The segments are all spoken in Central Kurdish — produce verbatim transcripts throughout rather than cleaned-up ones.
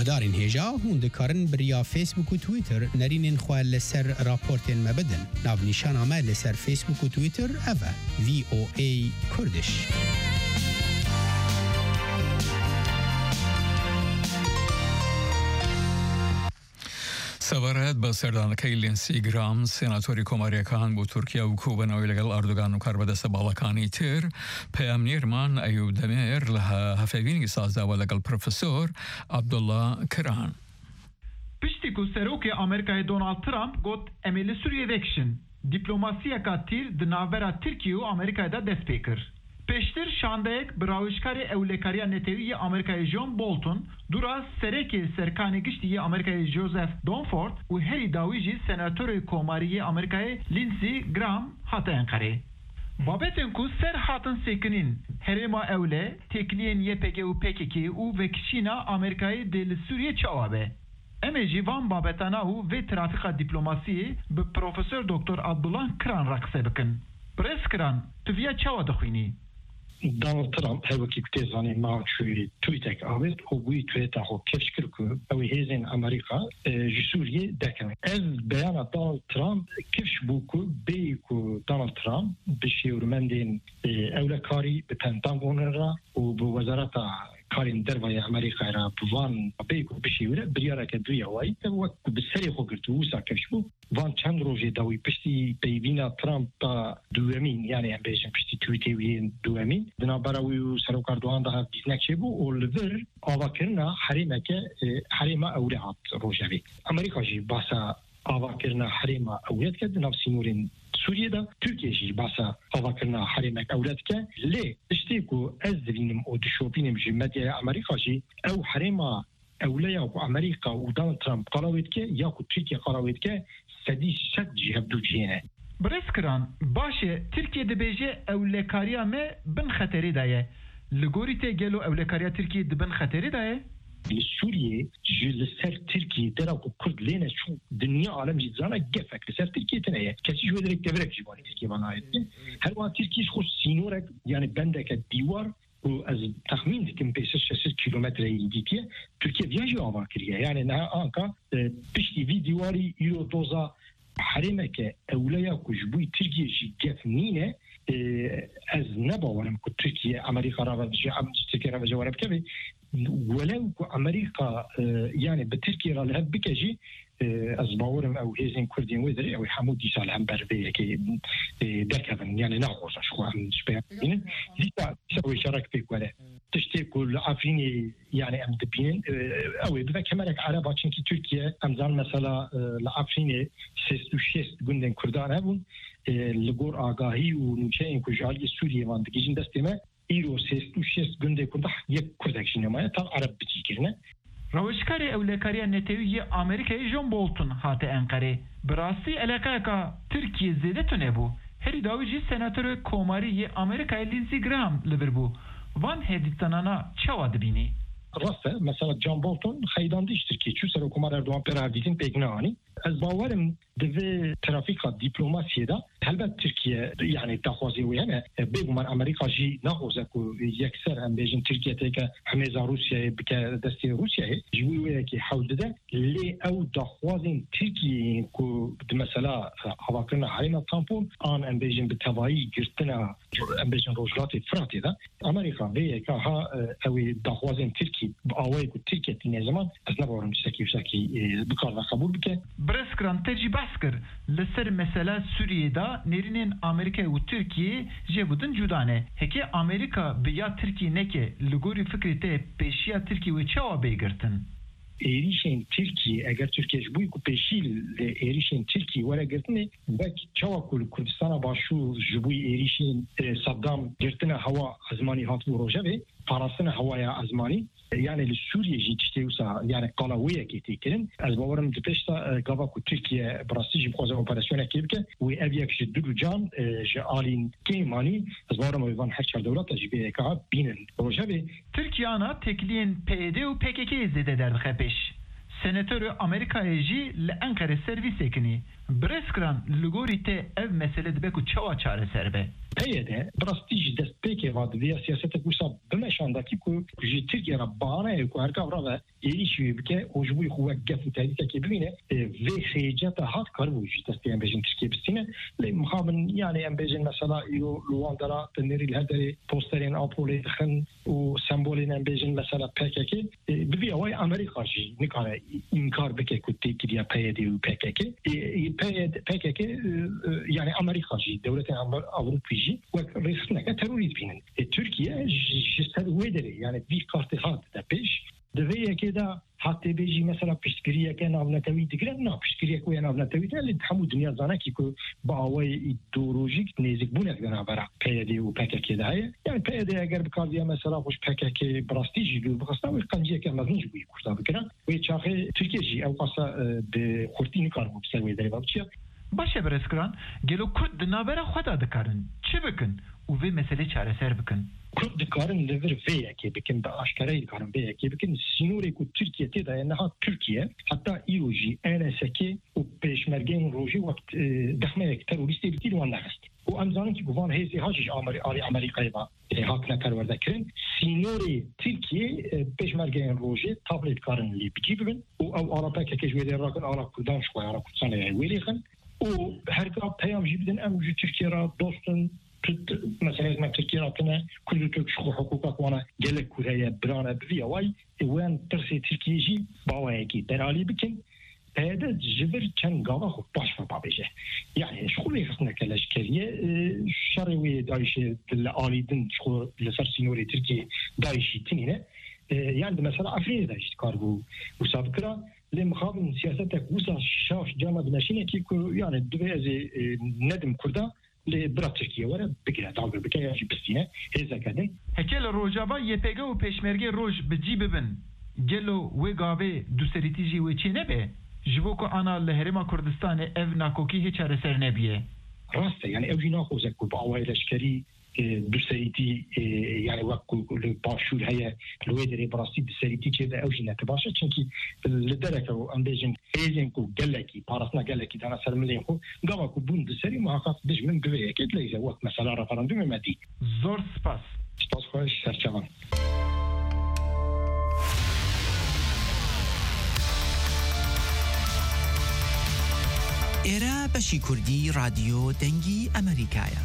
گهدارین هیجا هون دکارن بریا فیسبوک و تویتر نرینین خواه لسر راپورتین مبدن ناو نیشان آمه لسر فیسبوک و تویتر اوه وی او ای کردش. سەبارەت بە سەردانەکەی لینسی گرام سێناتۆری کۆماریەکان بۆ تورکیا و کۆبنەوەی لەگەڵ ئەردۆگان و کاربەدەستە باڵەکانی تر پەیامنێرمان ئەیوب دەمێر لە هەفێبینی سازداوە لەگەڵ پرۆفسۆر عەبدوڵڵا کران. پشتی ku serokê Amerîkayê Donald Trump got em ê li Sûriyê vekişin. Dîplomasiyeka tîr di navbera Tirkiye û Amerîkayê de dest pê kir. Pêştir şandeyek bi rawişkarê ewlekariya netewî Amerîkayê John Bolton dura serekê serkanê giştî Amerîkayê Joseph Dunford û herî dawî jî senatörê komariyê Amerîkayê Lindsey Graham hate Enqereyê. Babetên ku ser hatin sêkinîn herêma ewle, têkiliyên Y P G û P K K û vekişîna Amerîkayê dê li Sûriyê çawa be. Em ê jî van babetana û vê trafîka dîplomasiyê bi Profesör Doktor Abdullah Kiran re qise bikin. Pres Kiran, tu viya çawa dixwînî? Donald Trump هەوەکی کوتێزانانی ماچووی تویتێک ئاوێت ئەو بووی توێتە خۆ کەش کرد و ئەوەی هێزین ئەمریکا ji Sûriyê دەکەن. Ez beyana Donald Trump kevş bû ku bêyî ku Donald Trump bi şêwirmendên ewlekarî bi Pentagonê re û bi Wezareta Karên Dervayê Amerîkayê re bi van bêyî ku bişêwire biryareke duya wayî wek bi serê xwe girtî wisa kevş bû van çend rojê dawî piştî peyvîna Trumpa duwemîn yani em bêjin piştî tweetê wê duwemîn di navbera wî û Serokar Doğan daha bîznek çêbû û li vir avakirina herêmeke herêma ewle hat rojevê. Amerîka jî basa avakirina herêma ewle dike di nav sînorên Sûriyê de Tirkiye jî basa avakirina herêmek ewle dike. Lê tiştê ku ez dibînim û dişopînim ji medyaya Amerîka jî ew herêma ewleya ku Amerîka û Donald Trump qarawê dike ya ku Tirkiye qarawê dike sedî şet jî hevdû cihêne. Birêz kiran, başê Tirkiye dibêje ewlekariya me bin xeterê de ye. Li gorî tê gelo ewlekariya Tirkiye di bin xeterê de ye? Li Sûriyê ji li ser Tirkiye dera ku Kurd lêne çû dinya alem jî dizana gefek li ser Tirkiye tune ye. Kesî ji wê derek deverek jî wanî Tirkiye van ayet. Her wan Tirkiye xwe sînorek yani bendeke dîwar û ez texmîn dikim pêş şeş kilometreyê dîtiye Tirkiye viya jî ava kiriye. Yani neha anka piştî vî dîwarî îro doza herêmeke ewleya ku ji bo Tirkiye jî gef nîne ez nebawerim ku Tirkiye Amerîka ra ve Tirkiye ra ve jeware bikeve welew ku Amerîka yani bi Tirkiye ra li hev bike jî ez bawerim ew hêzên Kurdên wê derê ew hemû dîsal hem ber vê yekê derkevin yani naxweşa ji xwe em ji pê bînin dîsa wê şerek pêk were tiştê ku li Efrînê yani em dibînin ew ê bibe kemerek ereba çinkî Tirkiye em zan mesela li Efrînê sêst û şêst gundên Kurdan hebûn li gor agahî û nûçeyên ku ji aliyê Sûriyê van digihîjin destê me îro sêst û şêst gundê Kurda yek Kurdek jî nemaye ta Ereb bicîkirine. Rawişkarê ewlekariya netewî Amerîkayê John Bolton hate Enqereyê. Bi rastî elekayeka Tirkiye zêde tune bû. Herî dawî jî senatörê komariyê Amerîkayê Lindsey Graham li vir bû. Van hêdîtanana çawa dibînî? Rast e mesela John Bolton xeydandı iş Tirkiye çû Serokkomar Erdoğan perhevdîtin pêk neanî. Ez bawerim divê trafîka dîplomasiyê de helbet Tirkiye yani daxwazê wê hene bêguman Amerîka jî naxwaze ku yekser em bêjin Tirkiye têke hemêza Rûsyayê bike destê Rûsyayê ji wî wêyekî hewl dide lê ew daxwazên Tirkiyeyên ku di mesela havakirina herêma tampon an em bêjin bi tevayî girtina em bêjin rojhilatê Firatê de Amerîka vêyeka ha ew ê daxwazên Tirkî bi awayê ku Tirkiye tîne zaman ez nebawerim tiştekî wişekî bikar ve qebûl bike. Birêz kiran te jî behs kir li ser mesela Sûriyê de nêrînên Amerîkayê û Tirkiye jê bidin cuda ne. Heke Amerîka bi ya Tirkiye neke li gorî fikrê te pêşiya Tirkiye wê çawa bêgirtin? Êrişên Tirkiye eger Tirkiye ji bo ku pêşî li êrişên Tirkiye were girtinê bek çawa ku li Kurdistana Başûr ji bo êrişên Saddam girtina hewa ezmanî hatibû rojevê parastina hewaya ezmanî yani li Sûriye jî tiştê wisa yani qala wêyekê tê kirin ez bawerim di pêş ta gava ku Tirkiye bi rastî jî bixwaze operasyonekê bike wê ev yek ji du can ji alîn kêmanî ez bawerim ev van her çar dewleta jî bêyeka bînin rojevê. Tirkiyana tekliyên P Y D û P K K zêde derdixe pêş. Senatörü Amerîkayê jî li Enqere servîsê kinî. Birêz kiran li gorî te ev mesele dibe ku çawa çareser be? پیدا برستیج دست پیک واد ویا سیاست کوسا بمشان دکی کو جی ترکیه را بانه کو هرکا را ایشی بکه اوجبوی خوب گفت تاریخ کی ببینه و خیجات هات کارو جی دست ام بجن ترکیه بسینه لی مخابن یعنی ام بجن مثلا یو لواندرا تنری الهدري بوسترين اپولي خن و سمبولين ام بجن مثلا پیککی ببی اوای امریکا جی نکاره انکار بکه کو تیکیا پیدی و پیککی پید پیککی یعنی امریکا جی دولت اوروپی و رئیس نکه تروریست بینن ترکیه جسد ویدری یعنی بی کارت هات ده پیش دویه که دا حتی بیجی مثلا پشتگیریه که ناو نتوی دیگره نه پشتگیریه که ناو نتوی دلی همو دنیا زانه که با آوای ایدئولوژیک نزدیک بونه که برا پیاده و پککی ده هست یعنی پیاده اگر بکاردیا مثلا خوش پککی براستی جیلو بخسته و قنجیه که مزنج بوی کرده بکنه و چاخه ترکیه جی او قصه به خورتی نکار بود سروی داری باب چیه باشه برسکران گلو کرد نابرا خدا دکارن چه بکن و به مسئله چاره سر بکن کرد دکارن لور ویا که بکن به آشکارایی دکارن ویا که بکن سینوری که ترکیه تیدا یعنی ها ترکیه حتی ایروژی انسکی و پیشمرگین روژی وقت دخمه یک تروریستی بتیر وان نخست و امزانن که گوان هیزی هاجیش آلی امریکایی با حاک نپرورده کرن سینوری ترکیه پیشمرگین روژی تابلیت کارن لی بجی ببین و او آراپا که کشویده راکن آرا کردان شوی آرا کردسانه ویلی خن و هرگاه پیام جی بدن ام جو ترکیه را دوستن مثلا ما تركيا راكنا كل تركش حقوقك وانا قالك كوريا برانا بفيا واي وين ترسي تركيا جي باوايكي درالي بكن هذا جبر كان قاضي خو باش فبابيجه يعني شغل يخصنا كالاشكاليه شروي دايش الاليدن شغل لسر سينوري تركي دايشي تنينه يعني مثلا افريقيا دايش كاربو وسابكرا لمخابن سياستك وسا شاش جامع بناشينه كي يعني دوازي ندم كردا لبرا تركيا ورا بكره تعبر بكره جي بسينه هذا كذا هكل روجابا يبيغا و پشمرگه روج بجي ببن گلو و گاوه دوسریتی جی و چی نبه جبو کو انا لهرما کردستان اف ناکوکی هیچ رسر نبیه راسته يعني اوجي ناخذ كو باوي لشكري دوسريتي يعني وقت الباشور هي الويدري براسي دوسريتي كذا اوجي نتباشا چونكي لدرجه ام بيجن ايزن كو قالكي بارسنا قالكي انا سلم لي خو قوا كو بون دوسري ما خاص دج من بيه اكيد ليس وقت مثلا رفراندوم مادي زور سپاس سپاس خوش سرچوان إيرا بشي كردي راديو دنجي أمريكايا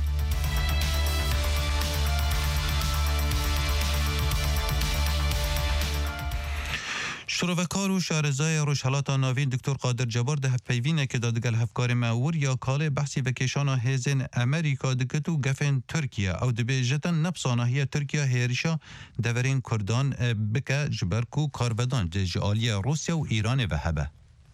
شروعکار و شارزای روشحالات ناوین دکتر قادر جبار ده پیوینه که دادگل هفکار معور یا کال بحثی بکشان هزین امریکا دکتو گفن ترکیه او دبی جتن نبسانه ترکیه هیرشا دورین کردان بکه جبرکو کارودان جالی روسیا و ایران و هبه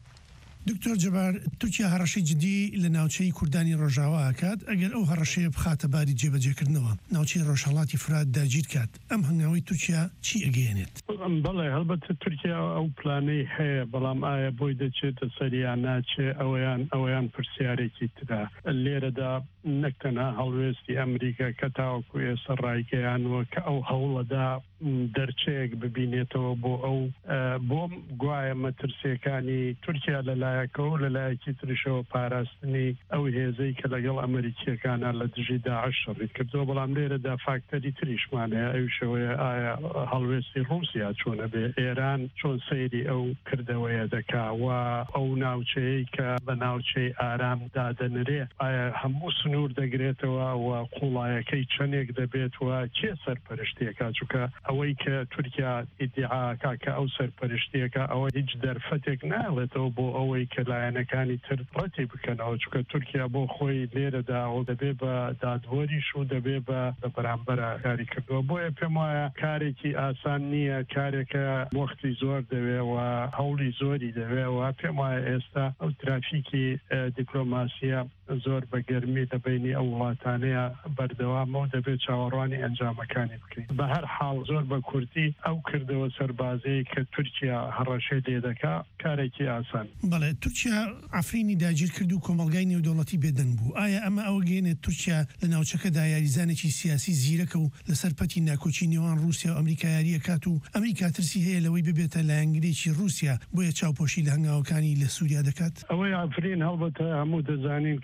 دکتۆر جەبار تورکیا هەڕەشەی جدی لە ناوچەی کوردانی ڕۆژاوا ئاکات ئەگەر ئەو هەڕەشەیە بخاتە باری جێبەجێکردنەوە ناوچەی ڕۆژهەڵاتی فرات داگیر کات ئەم هەنگاوی تورکیا چی ئەگەیەنێت؟ بەڵێ هەڵبەتە تورکیا ئەو پلانەی هەیە بەڵام ئایا بۆی دەچێتە سەریان ناچێ ئەوەیان ئەوەیان پرسیارێکی ترا لێرەدا نەک تەنها هەڵوێستی ئەمریکا کە تاوەکو ئێستا ڕایگەیانوە کە ئەو هەوڵەدا دەرچەیەک ببینێتەوە بۆ ئەو بۆم گوایە مەترسیەکانی تورکیا لەلایەکەوە لەلایەکی ترشەوە پاراستنی ئەو هێزەی کە لەگەڵ ئەمریکیەکانە لە دژی داعش شەڕیت کردەوە بەڵام لێرەدا فاکتەری تریشمانەیە ئەوشەوەیە ئایا هەڵوێستی رووسیا چۆنە بێ ئێران چۆن سەیری ئەو کردەوەیە دەکا و ئەو ناوچەیە کە بە ناوچەی ئارام دادەنرێ ئایا هەموو سنوور دەگرێتەوە و قوڵایەکەی چەندێک دەبێت و چێ سەرپەرشتێکە چونکە ئەوەی کە تورکیا ئیدعاکە کە ئەو سەرپەرشتێکە ئەوە هیچ دەرفەتێک ناڵێتەوە بۆ ئەوەی کە لایەنەکانی تر ڕەتی بکەنەوە چونکە تورکیا بۆ خۆی لێرەدا و دەبێ بە دادوەریش و دەبێ بە بەرامبەرە کاری کردووە بۆیە پێم وایە کارێکی ئاسان نییە کارێکە وەختی زۆر دەوێ و هەوڵی زۆری دەوێ و پێم وایە ئێستا ئەو ترافیکی دیپلۆماسیە زۆر بە گەرمی دەبینی ئەو وڵاتانەیە بەردەوامە و دەبێت چاوەڕوانی ئەنجامەکانی بکەین بە هەر حاڵ زۆر بە کورتی ئەو کردەوە سەربازەیە کە تورکیا هەڕەشەی لێ دەکا کارێکی ئاسان بەڵێ تورکیا ئەفرینی داگیر کرد و کۆمەڵگای نێودەوڵەتی بێدەنگ بوو ئایا ئەمە ئەوە گەێنێت تورکیا لە ناوچەکەدا یاریزانێکی سیاسی زیرەکە و لەسەر پەتی ناکۆچی نێوان رووسیا و ئەمریکا یاریە کات و ئەمریکا ترسی هەیە لەوەی ببێتە لایەنگرێکی رووسیا بۆیە چاوپۆشی لە هەنگاوەکانی لە سووریا دەکات ئەوەی ئەفرین هەڵبەتە هەموو دەزانین کە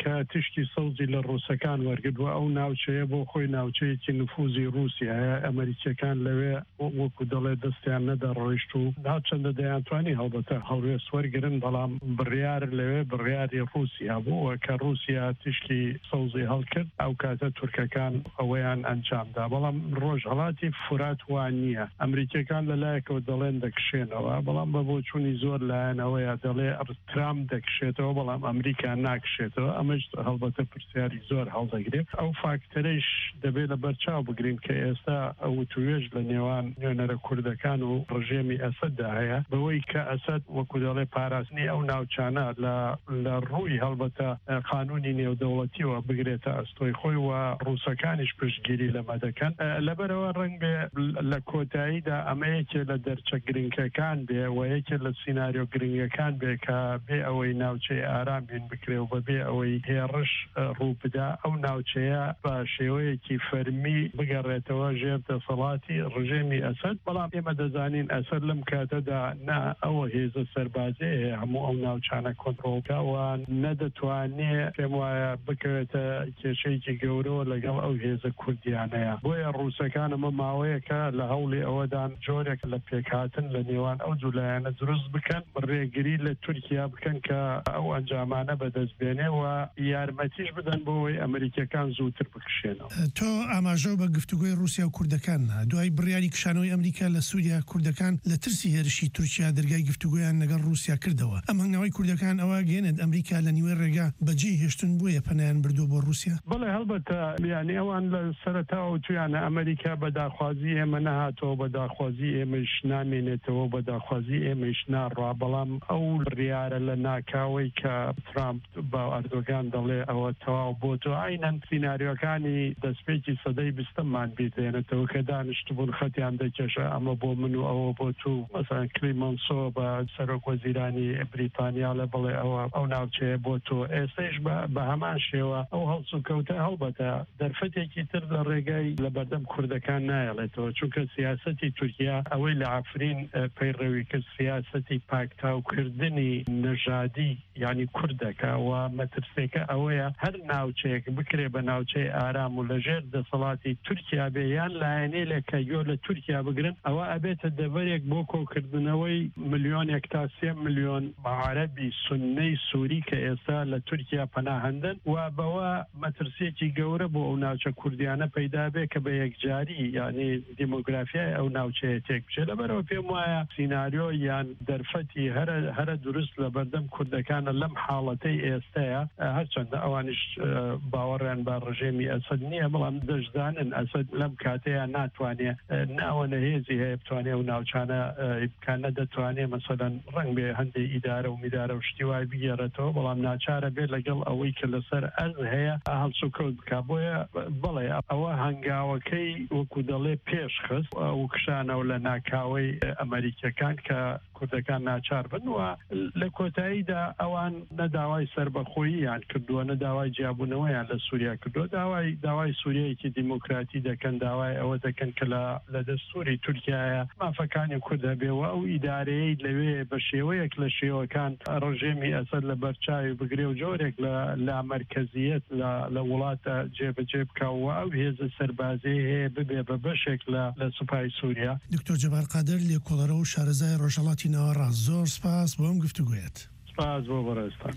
کە تشتی سەوزی لە ڕووسەکان وەرگردووە ئەو ناوچەیە بۆ خۆی ناوچەیەکی نفوزی رووسیایە ئەمریکیەکان لەوێ وەکو دەڵێ دەستیان نەدا ڕۆیشت و دا چەندە دەیانتوانی هەڵبەتە هەڵوێست وەرگرن بەڵام بڕیار لەوێ بڕیاری رووسیا بووە کە رووسیا تشتی سەوزی هەڵکرد ئەو کاتە تورکەکان ئەوەیان ئەنجامدا بەڵام ڕۆژهەڵاتی فورات وان نییە ئەمریکیەکان لەلایەکەوە دەڵێن دەکشێنەوە بەڵام بە بۆچوونی زۆر لایەنەوەیە دەڵێ ترام دەکشێتەوە بەڵام ئەمریکا ناکشێتەوە ئەمەش هەڵبەتە پرسیاری زۆر هەڵدەگرێت ئەو فاکتەرەیش دەبێت لە بەرچاو بگرین کە ئێستا ئەو توێژ لە نێوان نوێنەرە کوردەکان و ڕژێمی ئەسەددا هەیە بەوەی کە ئەسەد وەکو دەڵێ پاراستنی ئەو ناوچانە لە ڕووی هەڵبەتە قانونی نێودەوڵەتیەوە بگرێتە ئەستۆی خۆی و ڕووسەکانیش پشتگیری لەمە دەکەن لەبەرەوە ڕەنگ بێ لە کۆتاییدا ئەمەیەکێ لە دەرچە گرنگەکان بێ و یەکێ لە سیناریۆ گرنگەکان بێ کە بێ ئەوەی ناوچەی ئارام بین بکرێ و بەبێ ئەوەی هێڕش ڕوو بدا ئەو ناوچەیە بە شێوەیەکی فەرمی بگەڕێتەوە ژێر دەسەڵاتی ڕژێمی ئەسەد بەڵام ئێمە دەزانین ئەسەد لەم کاتەدا نا ئەوە هێزە سەربازێ هەموو ئەو ناوچانە کۆنتڕۆڵکەوە نەدەتوانێت پێم وایە بکەوێتە کێشەیەکی گەورەوە لەگەڵ ئەو هێزە کوردیانەیە بۆیە ڕووسەکان ئەمە ماوەیەکە لە هەوڵی ئەوەدان جۆرێک لە پێکهاتن لە نێوان ئەو جولایانە دروست بکەن ڕێگری لە تورکیا بکەن کە ئەو ئەنجامانە بەدەستبێنێ و یارمەتیش بدەن بۆەوەی ئەمریکەکان زووتر بکشێنەوە تۆ ئاماژە بە گفتوگوی رووسیا و کوردەکان دوای بڕیاری کشانەوەی ئەمریکا لە سووریا کوردەکان لە ترسی هێرشی تورکیا دەرگای گفتوگویان لەگەڵ رووسیا کردەوە ئەم هەنگاوی کوردەکان ئەوە گەێنێت ئەمریکا لە نیوێ ڕێگا بەجێ هێشتن بووە پەنایان بردو بۆ رووسیا بەڵێ هەڵبەتە یانی ئەوان لە سەرەتاوە تویانە ئەمریکا بە داخوازی ئێمە نەهاتەوە بە داخوازی ئێمەش نامێنێتەوە بە داخوازی ئێمەش ناڕوا بەڵام ئەو بڕیارە لە ناکاوی کە ترامپ بە ئەردۆگان دەڵێ ئەوە تەواو بۆ تۆ ئاینەن سیناریۆکانی دەستپێکی سەدەی بیستممان بیدێنێتەوە کە دانیشتبوون خەتیان دەکێشە ئەمە بۆ من و ئەوە بۆ تو مەسەن کلیمەنسۆ بە سەرۆک وەزیرانی بریتانیا لە بڵێ ئەوە ئەو ناوچەیە بۆ تۆ ئێستش بە هەمان شێوە ئەو هەڵس و کەوتە هەڵبەتە دەرفەتێکی تر لە ڕێگای لە بەردەم کوردەکان نایەڵێتەوە چونکە سیاسەتی تورکیا ئەوەی لە عفرین پەیڕەوی کرد سیاسەتی پاکتاوکردنی نەژادی یعنی کوردەکە و مەترسێکە ئەوەیە هەر ناوچەیەک بکرێ بە ناوچەی ئارام و لەژێر دەسەڵاتی تورکیا بێ یان لایەنەی لە کەگۆ لە تورکیا بگرن ئەوە ئەبێتە دەڤەرێک بۆ کۆکردنەوەی ملیۆنێک تا سێ ملیۆن عەرەبی سوننەی سووری کە ئێستا لە تورکیا پەناهەندن و بەوە مەترسێکی گەورە بۆ ئەو ناوچە کوردیانە پەیدا بێ کە بە یەکجاری یعنی دیمۆگرافیای ئەو ناوچەیە تێک بچێت لەبەرەوە پێم وایە سیناریۆ یان دەرفەتی هەرە هەرە دروست لە بەردەم کوردەکانە لەم حاڵەتەی ئێستەیە هەرچەندە ئەوانیش باوەڕیان با ڕژێمی ئەسەد نییە بەڵام دەشدانن ئەسەد لەم کاتەیە ناتوانێت ناوەنە هێزی هەیە بتوانێت و ناوچانە ئیمکانە دەتوانێت مەسەلەن ڕەنگ بێ هەندێک ئیدارە و میدارە و شتی وای بگێڕێتەوە بەڵام ناچارە بێت لەگەڵ ئەوەی کە لەسەر ئەرز هەیە هەڵسو کەوت بکە بۆیە بڵێ ئەوە هەنگاوەکەی وەکو دەڵێ پێش خست و کشانەوە لە ناکاوەی ئەمریکەکان کە کوردەکان ناچار بن و لە کۆتاییدا ئەوان نەداوای سربەخۆییان کردووە نەداوای جیابوونەوەیان لە سووریا کردووە داوای داوای سووریەیەکی دیموکراتی دەکەن داوای ئەوە دەکەن کە لە دەستوری تورکیایە مافەکانی کورد هەبێەوە ئەو ئیدارەیەی لەوێ بە شێوەیەک لە شێوەکان ڕژێمی ئەسەد لە بەرچاوی بگرێ و جۆرێک لە مەرکەزیەت لە وڵاتە جێبەجێ بکەوە ئەو هێزە سەربازی هەیە ببێ بە بەشێک لە سوپای سووریا. دکتۆر جەبار قادر لێکۆڵەرە و شارەزای ڕۆژهەڵاتی ناوەڕاست زۆر سپاس بۆ ئەم گفتوگویەت. سپاس بۆ بەڕێستان.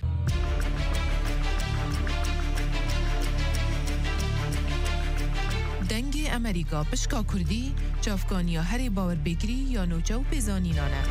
دەنگی ئەمریکا پشکا کوردی چافکانیا هەرێ باوەربێگری یا نۆچە و پێزانینانە.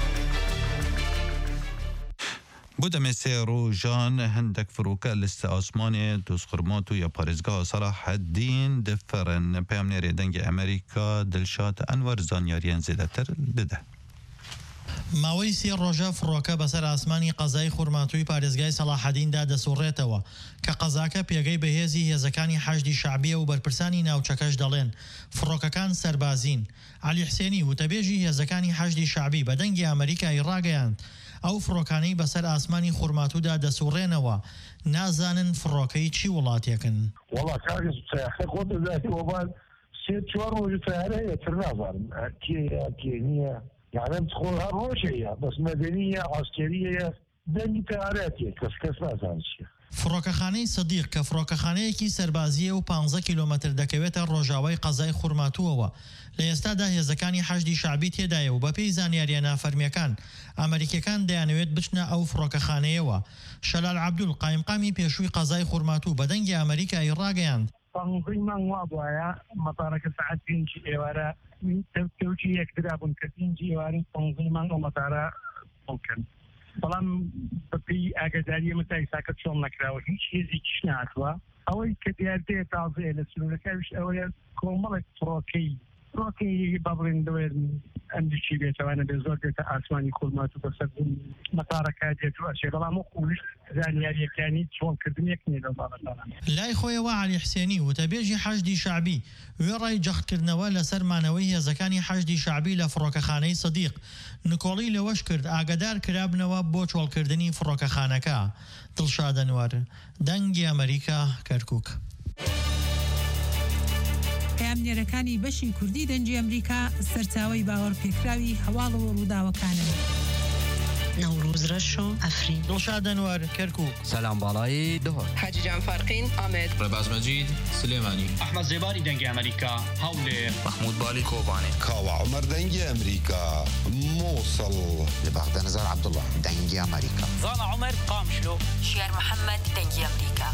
بودم سيرو جان هندك فروكا لست عثماني دوسخرماتو يا باريزغا صلاح الدين دفرن بيامنيري دنج امريكا دلشات انور زانياريان زيدتر دده ماوەی سێ ڕۆژە فڕۆکە بەسەر ئاسمانی قەزای خورماتووی پارێزگای سەلاحەدیندا دەسوڕێتەوە کە قەزاکە پێگەی بەهێزی هێزەکانی حەشدی شعبیە و بەرپرسانی ناوچەکەش دەڵێن فڕۆکەکان سەربازین. عەلی حسێنی وتەبێژی هێزەکانی حەشدی شعبی بە دەنگی ئەمریکای ڕاگەیاند ئەو فڕۆکانەی بەسەر ئاسمانی خورماتوودا دەسوڕێنەوە نازانن فڕۆکەی چی وڵاتێکن. وڵا کاگز سەیاحە خۆت دەزاتی وەبان سێ چوار ڕۆژی تەیارەیە تر نازانم کێیە کێ نییە يعني تدخل هالروشية بس مدنية عسكرية دنجي تاراتية كس كس نازان شيء فڕۆکەخانەی سەدیق کە فڕۆکەخانەیەکی سەربازیە و پانزە کیلۆمەتر دەکەوێتە ڕۆژاوای قەزای خورماتووەوە. لە ئێستادا هێزەکانی حەشدی شعبی تێدایە و بەپێی زانیاریە نافەرمیەکان ئەمریکەکان دەیانەوێت بچنە ئەو فڕۆکەخانەیەوە. شەلال عەبدول قایمقامی پێشووی قەزای خورماتوو بەدەنگی ئەمریکای ڕاگەیاند. تەنزیل مانگ وا بووایە مەتارەکە سەعات پێنجی ئێوارە تەوکی یەکترا بوون کە پێنجی ئێوارەی تەنزیل مانگ ئەو مەتارە بڵکەن. بەڵام بەپێی ئاگاداری ئێمە تا ئێستاکە چۆن نەکراوە هیچ هێزێکیش نهاتووە. ئەوەی کە دیار دێ تازەیە لە سنوورەکەویش ئەوەیە کۆمەڵێک فڕۆکەی فڕۆکەی با بڵێن دەوێت ئەندیشی بێتەوانە بێ زۆر دێتە ئاسمانی خورماتوو بەسەر مەتارەکە دێت و ئەچێ بەڵام وەکوش زانیاریەکانی چۆنکردنێک نیە لەو بابەتانە. لای خۆیەوە عەلی حسێنی وتەبێژی حەشدی شعبی وێڕای جەختکردنەوە لەسەر مانەوەی هێزەکانی حەشدی شعبی لە فڕۆکەخانەی سەدیق نکۆڵی لەوەش کرد ئاگادار کرابنەوە بۆ چۆڵکردنی فڕۆکەخانەکە. دڵشاد ئەنوەر، دەنگی ئەمریکا، کەرکووک. پەیامنێرەکانی بەشی کوردی دەنگی ئەمریکا سەرچاوەی باوەڕپێکراوی هەواڵەوە ڕووداوەکانن. نوروز رشو افرین. دڵشاد ئەنوەر، کەرکووک. سەلام باڵایی دهۆر. حاجی جان فارقین ئامێد. ڕێباز مەجید سلێمانی. ئەحمەد زێباری دەنگی ئەمریکا هەولێر. محمود بالی کۆبانێ. کاوە عومەر دەنگی ئەمریکا مووسڵ. لە بەغدە نەزار عەبدوڵڵا دەنگی ئەمریکا. زانا عومەر قامشلۆ. شێر محەممەد دەنگی ئەمریکا.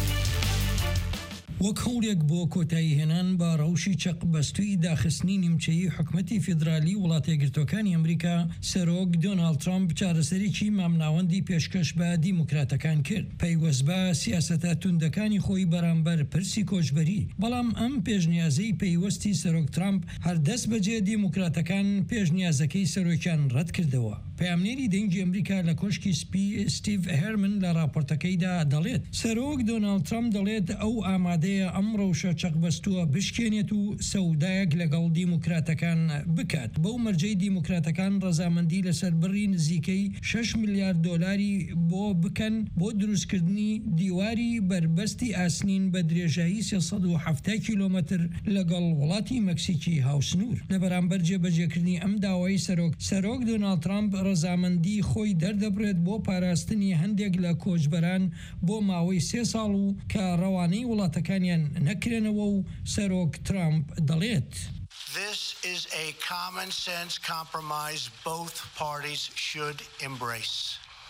وەک هەوڵێک بۆ کۆتایی هێنان بە ڕەوشی چەق بەستووی داخستنی نیمچەیی حکومەتی فیدرالی وڵاتە یەکگرتوەکانی ئەمریکا سەرۆک دۆناڵد ترامپ چارەسەرێکی مامناوەندی پێشکەش بە دیموکراتەکان کرد پەیوەست بە سیاسەتە توندەکانی خۆی بەرامبەر پرسی کۆچبەری. بەڵام ئەم پێشنیازەی پەیوەستی سەرۆک ترامپ هەردەست بەجێ دیموکراتەکان پێشنیازەکەی سەرۆکیان ڕەت کردەوە. پەیامنێری دەنگی ئەمریکا لە کۆشکی سپی ستیڤ هێرمن لە راپۆرتەکەیدا دەڵێت سەرۆک دۆناڵد ترامپ دەڵێت ئەو ئامادەیە ئەم ڕەوشە چەقبەستووە بشکێنێت و سەودایەک لەگەڵ دیموکراتەکان بکات. بەو مەرجەی دیموکراتەکان ڕەزامەندی لەسەر بڕی نزیکەی شەش ملیارد دۆلاری بۆ بکەن بۆ دروستکردنی دیواری بربەستی ئاسنین بە درێژایی سێسەد و هەفتە کیلۆمەتر لەگەڵ وڵاتی مەکسیکی هاوسنوور. لە بەرامبەر جێبەجێکردنی ئەم داوای سەرۆک سەرۆک دۆناڵد ترامپ ڕەزامەندی خۆی دەردەبرێت بۆ پاراستنی هەندێک لە کۆچبەران بۆ ماوەی سێ ساڵ و کە ڕەوانەی وڵاتەکانیان نەکرێنەوە و سەرۆک ترامپ دەڵێت. This is a common sense compromise both parties should embrace.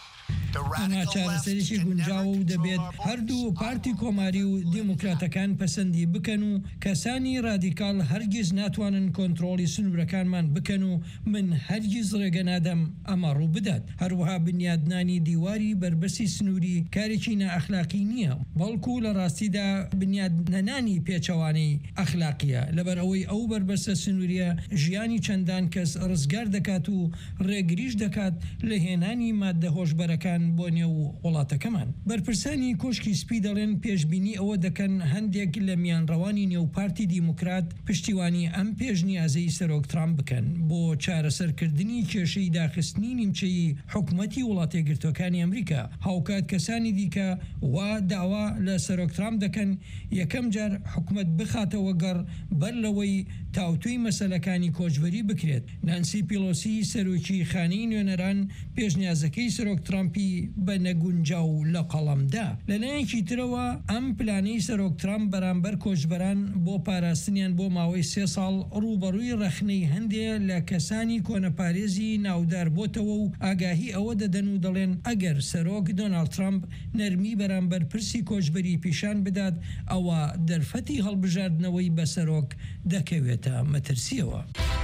ئەمە چارەسەرێکی گونجاو و دەبێت هەردوو پارتی کۆماری و دیموکراتەکان پەسەندی بکەن و کەسانی رادیکال هەرگیز ناتوانن کۆنتڕۆلی سنوورەکانمان بکەن و من هەرگیز ڕێگە نادەم ئەمە ڕوو بدات. هەروەها بنیادنانی دیواری بربەسی سنووری کارێکی نائەخلاقی نییە بەڵکو لە ڕاستیدا بنیادنەنانی پێچەوانەی ئەخلاقیە لەبەر ئەوەی ئەو بربەسە سنووریە ژیانی چەندان کەس ڕزگار دەکات و ڕێگریش دەکات لە هێنانی مادە هۆشبەرەکان بۆ نێو وڵاتەکەمان. بەرپرسانی کۆشکی سپی دەڵێن پێشبینی ئەوە دەکەن هەندێک لە میانڕەوانی نێوپارتی دیموکرات پشتیوانی ئەم پێشنیازەی سەرۆک ترامپ بکەن بۆ چارەسەرکردنی کێشەی داخستنی نیمچەیی حکوومەتی وڵاتە یەکگرتوەکانی ئەمریکا. هاوکات کەسانی دیکە وا داوا لە سەرۆک ترامپ دەکەن یەکەم جار حکوومەت بخاتەوە گەڕ بەر لەوەی تاوتوی مەسەلەکانی کۆچبەری بکرێت. نانسی پیلۆسی سەرۆکی خانەی نوێنەران پێشنیازەکەی سەرۆک ترامپی بە نەگونجاو لە قەڵەمدا. لەلایەکی ترەوە ئەم پلانەی سەرۆک ترامپ بەرامبەر کۆچبەران بۆ پاراستنیان بۆ ماوەی سێ ساڵ ڕوبەڕووی ڕەخنەی هەندێ لە کەسانی کۆنەپارێزی ناودار بۆتەوە و ئاگاهی ئەوە دەدەن و دەڵێن ئەگەر سەرۆک دۆناڵد ترامپ نەرمی بەرامبەر پرسی کۆچبەری پیشان بدات ئەوە دەرفەتی هەڵبژاردنەوەی بە سەرۆک دەکەوێتە مەترسیەوە.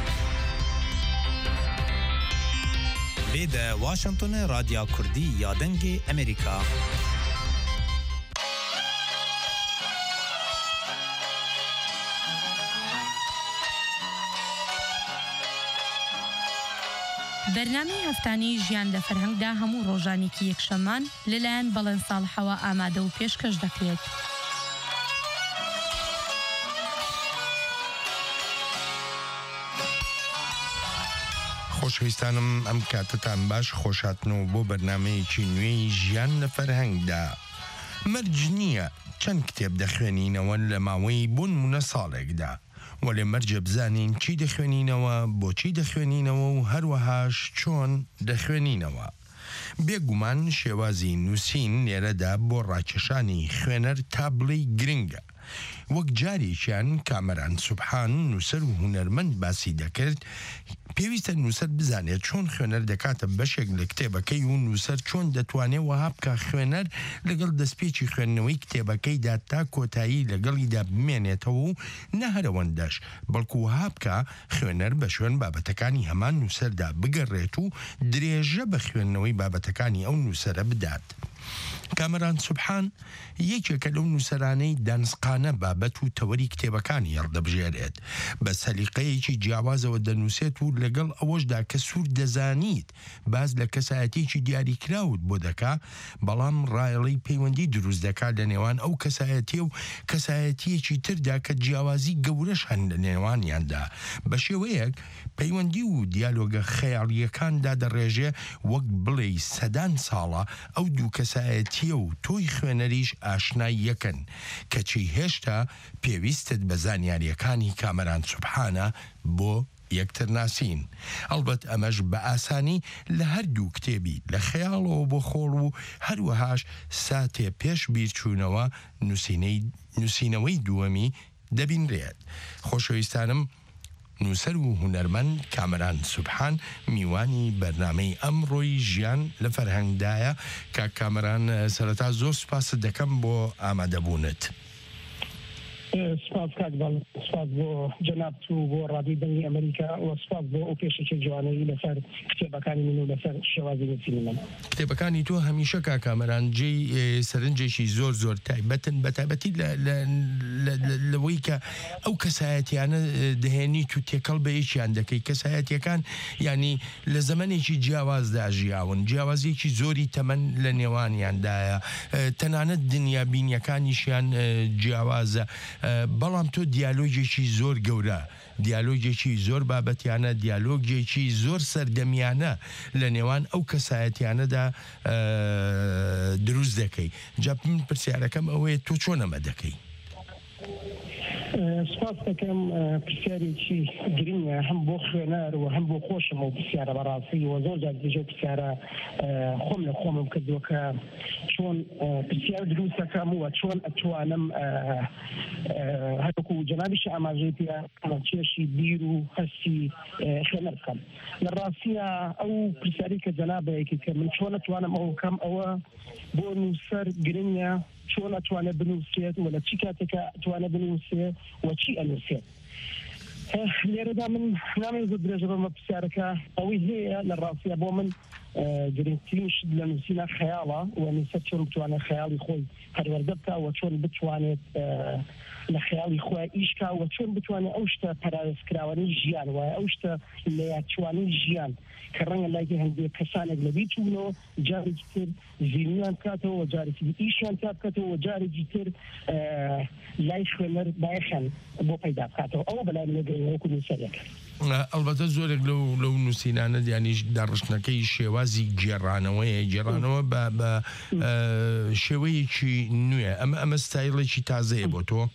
لێدە واشنگتن رادیا کوردی یا دەنگی ئەمریکا. بەرنامەی هەفتانەی ژیان لە فەرهەنگدا هەموو ڕۆژانێکی یەکشەممان لەلایەن بەڵێن ساڵحەوە ئامادە و پێشکەش دەکرێت. خۆشەویستانم ئەم کاتتان باش خۆشاتنەوە بۆ بەرنامەیەکی نوێی ژیان لە فەرهەنگدا. مەرج نییە چەند کتێب دەخوێنینەوە لە ماوەی بوونمونە ساڵێکدا وەلێ مەرجە بزانین چی دەخوێنینەوە بۆچی دەخوێنینەوە و هەروەهاش چۆن دەخوێنینەوە. بێگومان شێوازی نووسین لێرەدا بۆ ڕاکێشانی خوێنەر تا بڵێ گرنگە. وەک جارێکیان کامەران سوبحان نووسەر و هونەرمەند باسی دەکرد پێویستە نووسەر بزانێت چۆن خوێنەر دەکاتە بەشێک لە کتێبەکەی و نووسەر چۆن دەتوانێت وەها بکە خوێنەر لەگەڵ دەستپێکی خوێندنەوەی کتێبەکەیدا تا کۆتایی لەگەڵیدا بمێنێتەوە و نەهەرەوەندەش بەڵکو وەها بکە خوێنەر بە شوێن بابەتەکانی هەمان نووسەردا بگەڕێت و درێژە بە خوێندنەوەی بابەتەکانی ئەو نووسەرە بدات. کامەران سوبحان یەکێکە لەو نووسەرانەی دانسقانە بابەت و تەوەری کتێبەکانی هەڵدەبژێرێت بە سەلیقەیەکی جیاوازەوە دەنووسێت و لەگەڵ ئەوەشدا کە سوور دەزانیت باز لە کەسایەتێکی دیاریکراوت بۆ دەکا بەڵام ڕایڵەی پەیوەندی دروست دەکات لە نێوان ئەو کەسایەتیە و کەسایەتیەکی تردا کە جیاوازی گەورەش هەن لە نێوانیاندا بە شێوەیەک پەیوەندی و دیالۆگە خەیاڵیەکاندا دەڕێژێ وەک بڵێ سەدان ساڵە ئەو دوو کەسایەتیە و تۆی خوێنەریش ئاشنای یەکەن کەچی هێشتا پێویستت بە زانیاریەکانی کامەران سوبحانە بۆ یەکتر ناسین. ئەڵبەت ئەمەش بە ئاسانی لە هەردوو کتێبی لە خەیاڵەوە بۆ خۆڵ و هەروەهاش ساتێ پێش بیرچوونەوە نووسینەوەی دووەمی دەبینرێت. خۆشەویستانم نووسەر و هونەرمەند کامەران سوبحان میوانی بەرنامەی ئەمڕۆی ژیان لە فەرهەنگدایە کە کامەران سەرەتا زۆر سوپاست دەکەم بۆ ئامادەبوونت. سپاس کاک باڵ سپاس بۆ جەناب و بۆ ڕادیۆ دەنگی ئەمریکا و سپاس بۆ ئەو پێشەکی جوانەی لەسەر کتێبەکانی من و لەسەر شێوازی نووسینی من. کتێبەکانی تۆ هەمیشە کا کامەران جێی سەرنجێکی زۆر زۆر تایبەتن بە تایبەتی لەوەی کە ئەو کەسایەتیانە دەهێنیت و تێکەڵ بە یەکیان دەکەی کەسایەتیەکان ینی لە زەمانێکی جیاوازدا ژیاون جیاوازیەکی زۆری تەمەن لە نێوانیاندایە تەنانەت دنیا بینیەکانیشیان جیاوازە بەڵام تۆ دیالۆگێکی زۆر گەورە دیالۆگێکی زۆر بابەتیانە دیالۆگێکی زۆر سەردەمیانە لە نێوان ئەو کەسایەتیانەدا دروست دەکەی. جا من پرسیارەکەم ئەوەیە تۆ چۆن ئەمە دەکەی؟ سپاس دەکەم پرسیارێکی گرنگە هەم بۆ خوێنەر و هەم بۆ خۆشم و پرسیارە بەڕاستی و زۆر جار دەژێ پرسیارە خۆم لە خۆمم کردووە کە چۆن پرسیار دروست دەکەم و چۆن ئەتوانم هەروەکو جەنابیش ئاماژەی پێ چێشی بیر و هەستی خوێنەر بکەم. لە ڕاستیە ئەو پرسیاری کە جەنابەیەکی کە من چۆن ئەتوانم ئەو بکەم ئەوە بۆ نووسەر گرنگە چۆن ئەتوانێت بنووسێت و لە چی کاتێکە ئەتوانێت بنووسێت و چی ئەنووسێت. لێرەدا من نامێت زۆر درێژە بەمە پرسیارەکە ئەوەی هەیە لە ڕاستیە بۆ من گرنگترین شت لە نووسینە خەیاڵە و نووسەر چۆن بتوانێت خەیاڵی خۆی هەروەردە بکە و چۆن بتوانێت لە خەیاڵی خۆی ئیشکا و چۆن بتوانێت ئەو شتە پەراوێزکراوەی ژیان وایە ئەو شتە لە یادچوانەی ژیان کە ڕەنگە لای هەندێک کەسانێک لە بیتونەوە جارێکی تر زیینیان کاتەوە و جارێکی ئیشیان تا بکاتەوە و جارێکی تر لای خوێنەر بایەخەن بۆ پەیدا بکاتەوە ئەوە بەلای لەگەڵەوەکو نووسەرێک. ئەلبەتە زۆرێک لەو لەو نووسینانە دیانی داڕشتنەکەی شێوازی گێڕانەوەیە گێڕانەوە بە شێوەیەکی نوێ ئەمە ئەمە ستایلێکی تازەیە بۆ تۆ؟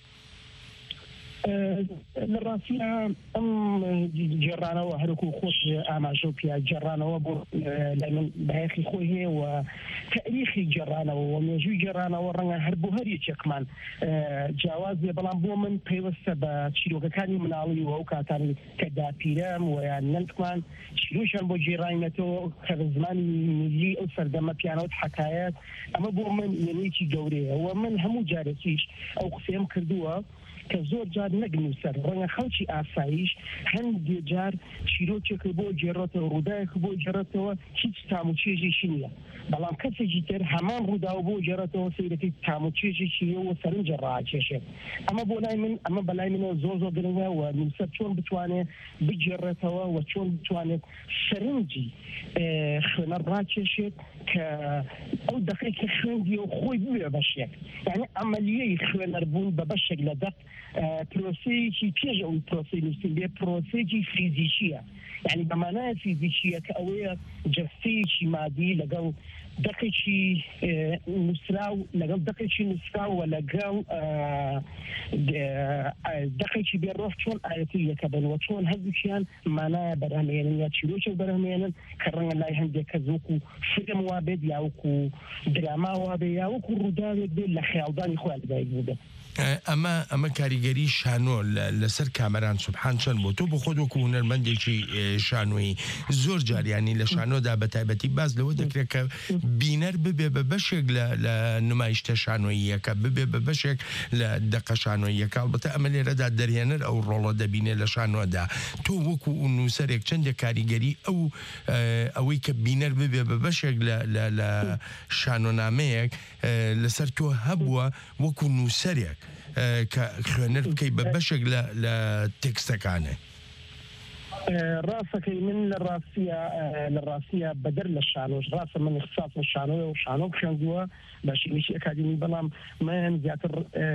لە ڕاستیە ئەم جێڕانەوە هەرکو خۆش ئاماژە و پیا جێڕانەوە بۆ لای من بەهێخی خۆی هەیە و تاریخی جێڕانەوە و مێژووی جێڕانەوە ڕەنگە هەر بۆ هەر یەکێکمان جیاوازێ بەڵام بۆ من پێوەستە بە چیرۆکەکانی مناڵی و ئەو کاتانی کە داپیرەم و یان نەنگمان چیرۆشیان بۆ جێڕاینەتەوە کە زمانی میلی ئەو سەردەمە پیانەوە حەکایەت ئەمە بۆ من وێنەیەکی گەورەیە و من هەموو جارێکیش ئەو قسەم کردووە کە زۆر جار نەگنووسەر ڕەنگە خەڵکی ئاسایش هەندێک جار چیرۆکێک بۆ جێڕێتەوە ڕووداوێک بۆ جێڕێتەوە هیچ تاموچێژێکی نییە بەڵام کەسێکی تر هەمان ڕووداوە بۆ جێڕێتەوە سەیرەکەی تاموچێژێکی و سەرنجە ڕاکێشێت. ئەمە بۆ لای من ئەمە بەلای منەوە زۆر زۆر گرنگە و نووسەر چۆن بتوانێت بجێڕێتەوە و چۆن بتوانێت سەرنجی خوێنەر ڕاکێشێت کە ئەو دەقەی کە خوێندی و خۆی بوێ بەشێک یعنی ئەمەلیەی خوێنەر بوون بە بەشێک لە دەق پرۆسەیەکی پێش ئەوی پرۆسەی نووسین بێ پرۆسەیەکی فیزیکیە یعنی بەمانایە فیزیکیە کە ئەوەیە جەستەیەکی مادی لەگەڵ دقیقی نووسراو لەگەڵ دقیقی نووسراوە لەگەڵ دقیقی بێڕۆژ چۆن ئاەتی یەکە بنەوە چۆن هەردووکیان مانایە بەرهەمێنن یا چیرۆکێک بەرهەمێنن کە ڕەنگە لای هەندێک کەس وەکو فیلم وا بێت یا وەکو دراما وا بێ یا وەکو ڕووداوێک بێت لە خەیاڵدانی خۆیان لەدایک بوو. ئەمە ئەمە کاریگەری شانۆ لەسەر کامەران سوبحان چەند بۆ تۆ بۆ خۆت وەکو هونەرمەندێکی شانۆیی زۆر جاریانی لە شانۆدا بە تایبەتی باز لەوە دەکرێت کە بینەر ببێ بە بەشێک لە نمایشتە شانۆییەکە ببێ بە بەشێک لە دەقە شانۆییەکە ئەڵبەتە ئەمە لێرەدا دەرهێنەر ئەو ڕۆڵە دەبینێ لە شانۆدا تۆ وەکو نووسەرێک چەندێک کاریگەری ئەو ئەوەی کە بینەر ببێ بە بەشێک لە شانۆنامەیەک لەسەر تۆ هەبووە وەکو نووسەرێک کە خوێنەر بکەی بە بەشێک لە تێکستەکانە. ڕاستەکەی من لە ڕاستیە لە ڕاستیە بەدەر لە شانۆش ڕاستە من اختصاص لە شانۆیە و شانۆ خوێندووە بە شێوەیەکی ئەکادمی بەڵام من زیاتر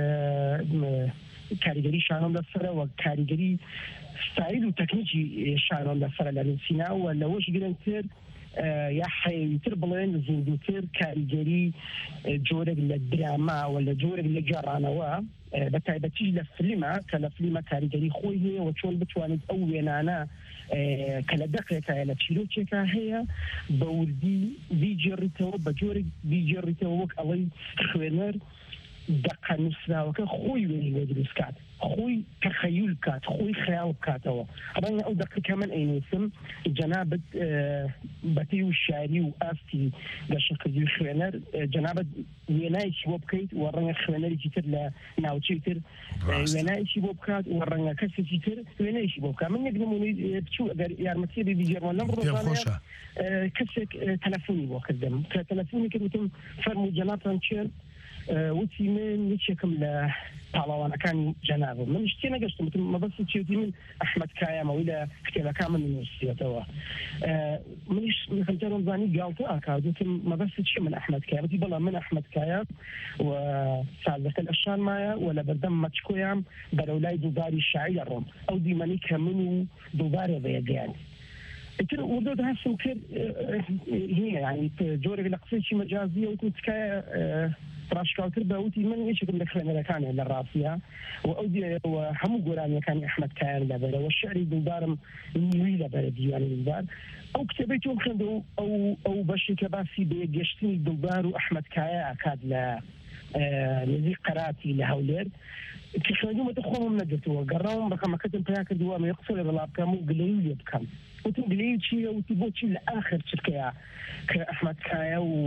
کاریگەری شانۆم لەسەرە و کاریگەری ستایل و تەکنیکی شانۆم لەسەرە لە نووسیناوە لەوەش گرنگتر یا حەیویتر بڵێن زیندووتر کاریگەری جۆرێک لە دراما و لە جۆرێک لە گەڕانەوە بە تایبەتیش لە فلیمە کە لە فلیمە کاریگەری خۆی هەیە و چۆن بتوانێت ئەو وێنانە کە لە دەقێکە لە چیرۆکێکە هەیە بە وردی بیجێڕیتەوە بە جۆرێک بیجێڕیتەوە وەک ئەڵەی خوێنەر دەقە نووسراوەکە خۆی وێنی لێ دروست کات خۆی تەخەیول بکات خۆی خەیاڵ بکاتەوە ڕەنگە ئەو دەقیقە من ئەینووسم جەنابەت بەپێی و شاری و ئاستی گەشەکردوی خوێنەر جەنابەت وێنایەکی بۆ بکەیت و ڕەنگە خوێنەرێکی تر لە ناوچەی تر وێنایەکی بۆ بکات و ڕەنگە کەسێکی تر وێنەیەکی بۆ بکات من یەک نمونەی بچوو ئەگەر یارمەتیە بێ بیجێڕوان لەم ڕۆژانەیە کەسێک تەلەفۆنی بۆ کردم کە تەلەفۆنی کردوتم فەرموو جەنابتان چێن وتی من یەکێکم لە پاڵاوانەکانی جەنابم من شتێ نەگەشتم مەبەستی چێتی من ئەحمەد کایەمەوەی لە کتێبەکان من نووسێتەوە منیش خەمجارم زانی گاڵتە ئاکادوتم مەبەستی چی من ئەحمەد کایەتی بەڵام من ئەحمەد کایە و سازەکە لە شان مایە و لە بەردەم مەچکۆیان بەرەولای دووباری شاعیر ڕۆم ئەو دیمەنی کە من و دووبارێ بەیەگەیان ئیتر وردۆ هەستم کرد هەیە ینی جۆرێک لە قسەیەکی مەجازیە وتم تکایە ڕاشکاوتر بەوتی من یەکێکم لە خوێنەرەکانە لە ڕاستیە و ئەو هەموو گۆرانیەکانی ئەحمەد کایان لەبەرەوە شعری دڵدارم نیوی لەبەرە دیوانی دڵدار ئەو کتێبەی تۆم خوێندە و ئەو بەشی کە باسی بێ گەشتنی دڵدار و ئەحمەد کایە ئاکات لە نزیک قەراتی لە هەولێر کە خوێندومەتە خۆمم نەگرتووە گەڕاوم ڕقەمەکەتم پیا کردووە مە قسە لە بەڵا بکەم و گلەیی لێ بکەم وتم گلەیی چییە وتی بۆچی لە ئاخر چرکەیە کە ئەحمەد کایە و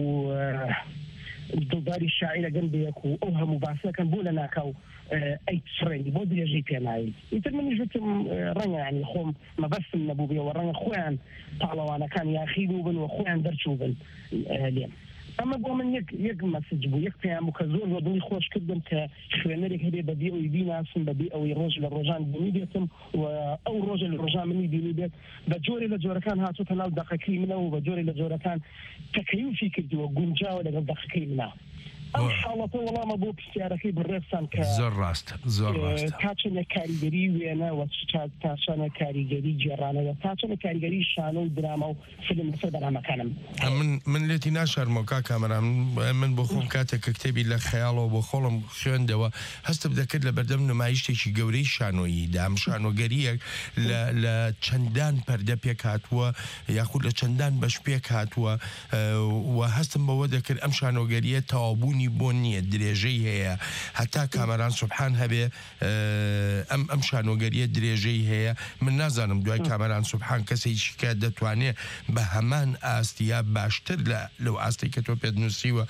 دڵداری شاعیرە گەن بەیەک و ئەو هەموو باسەکەن بۆ لە ناکاو ئەی چڕێنی بۆ درێژەی پێناوی ئیتر منیش وتم ڕەنگە ینی خۆم مەبەستم نەبوو بێەوە ڕەنگە خۆیان پاڵەوانەکان یاخی بوو بن و خۆیان دەرچوو بن لێم ئەمە بۆ من یەک مەسج بوو یەک پێیان بوو کە زۆر زۆر دڵی خۆش کردم کە خوێنەرێک هەبێ بەبێ ئەوی بیناسم بەبێ ئەوەی ڕۆژ لە ڕۆژان بینی بێتم و ئەو ڕۆژە لە ڕۆژان منی بینی بێت بە جۆرێ لە جۆرەکان هاتووەتە ناو دەقەکەی منەوە و بە جۆرێ لە جۆرەکان تەکەیوفی کردووە گونجاوە لەگەڵ دەقەکەی منە ئەو حاڵەتە وەڵامە بۆ پرسیارەکەی بڕێستان کە زۆر ڕاست زۆر ڕاست تاچەنە کاریگەری وێنە و تاچەنە کاریگەری جێڕانەوە تاچەنە کاریگەری شانۆ و دراما و فیلم لەسەر بەرنامەکانم من من لێتی ناشارمەوە کا کامەران من بۆ خۆم کاتێک کە کتێبی لە خەیاڵەوە بۆ خۆڵم خوێندەوە هەستم دەکرد لە بەردەم نمایشتێکی گەورەی شانۆیی دام شانۆگەریەک لە چەندان پەردە پێک هاتووە یاخود لە چەندان بەش پێک هاتووە و هەستم بەوە دەکرد ئەم شانۆگەریە تەوابوون بۆ نییە درێژەی هەیە هەتا کامەران سوبحان هەبێ ئەم ئەم شانۆگەریە درێژەی هەیە من نازانم دوای کامەران سوبحان کەسێکی کە دەتوانێت بە هەمان ئاستیا باشتر لەو ئاستی کە تۆ پێت نووسیوە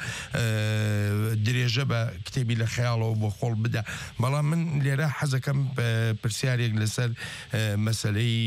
درێژە بە کتێبی لە خەیاڵەوە بۆ خۆڵ بدە بەڵام من لێرە حەزەکەم پرسیارێک لەسەر مەسەلەی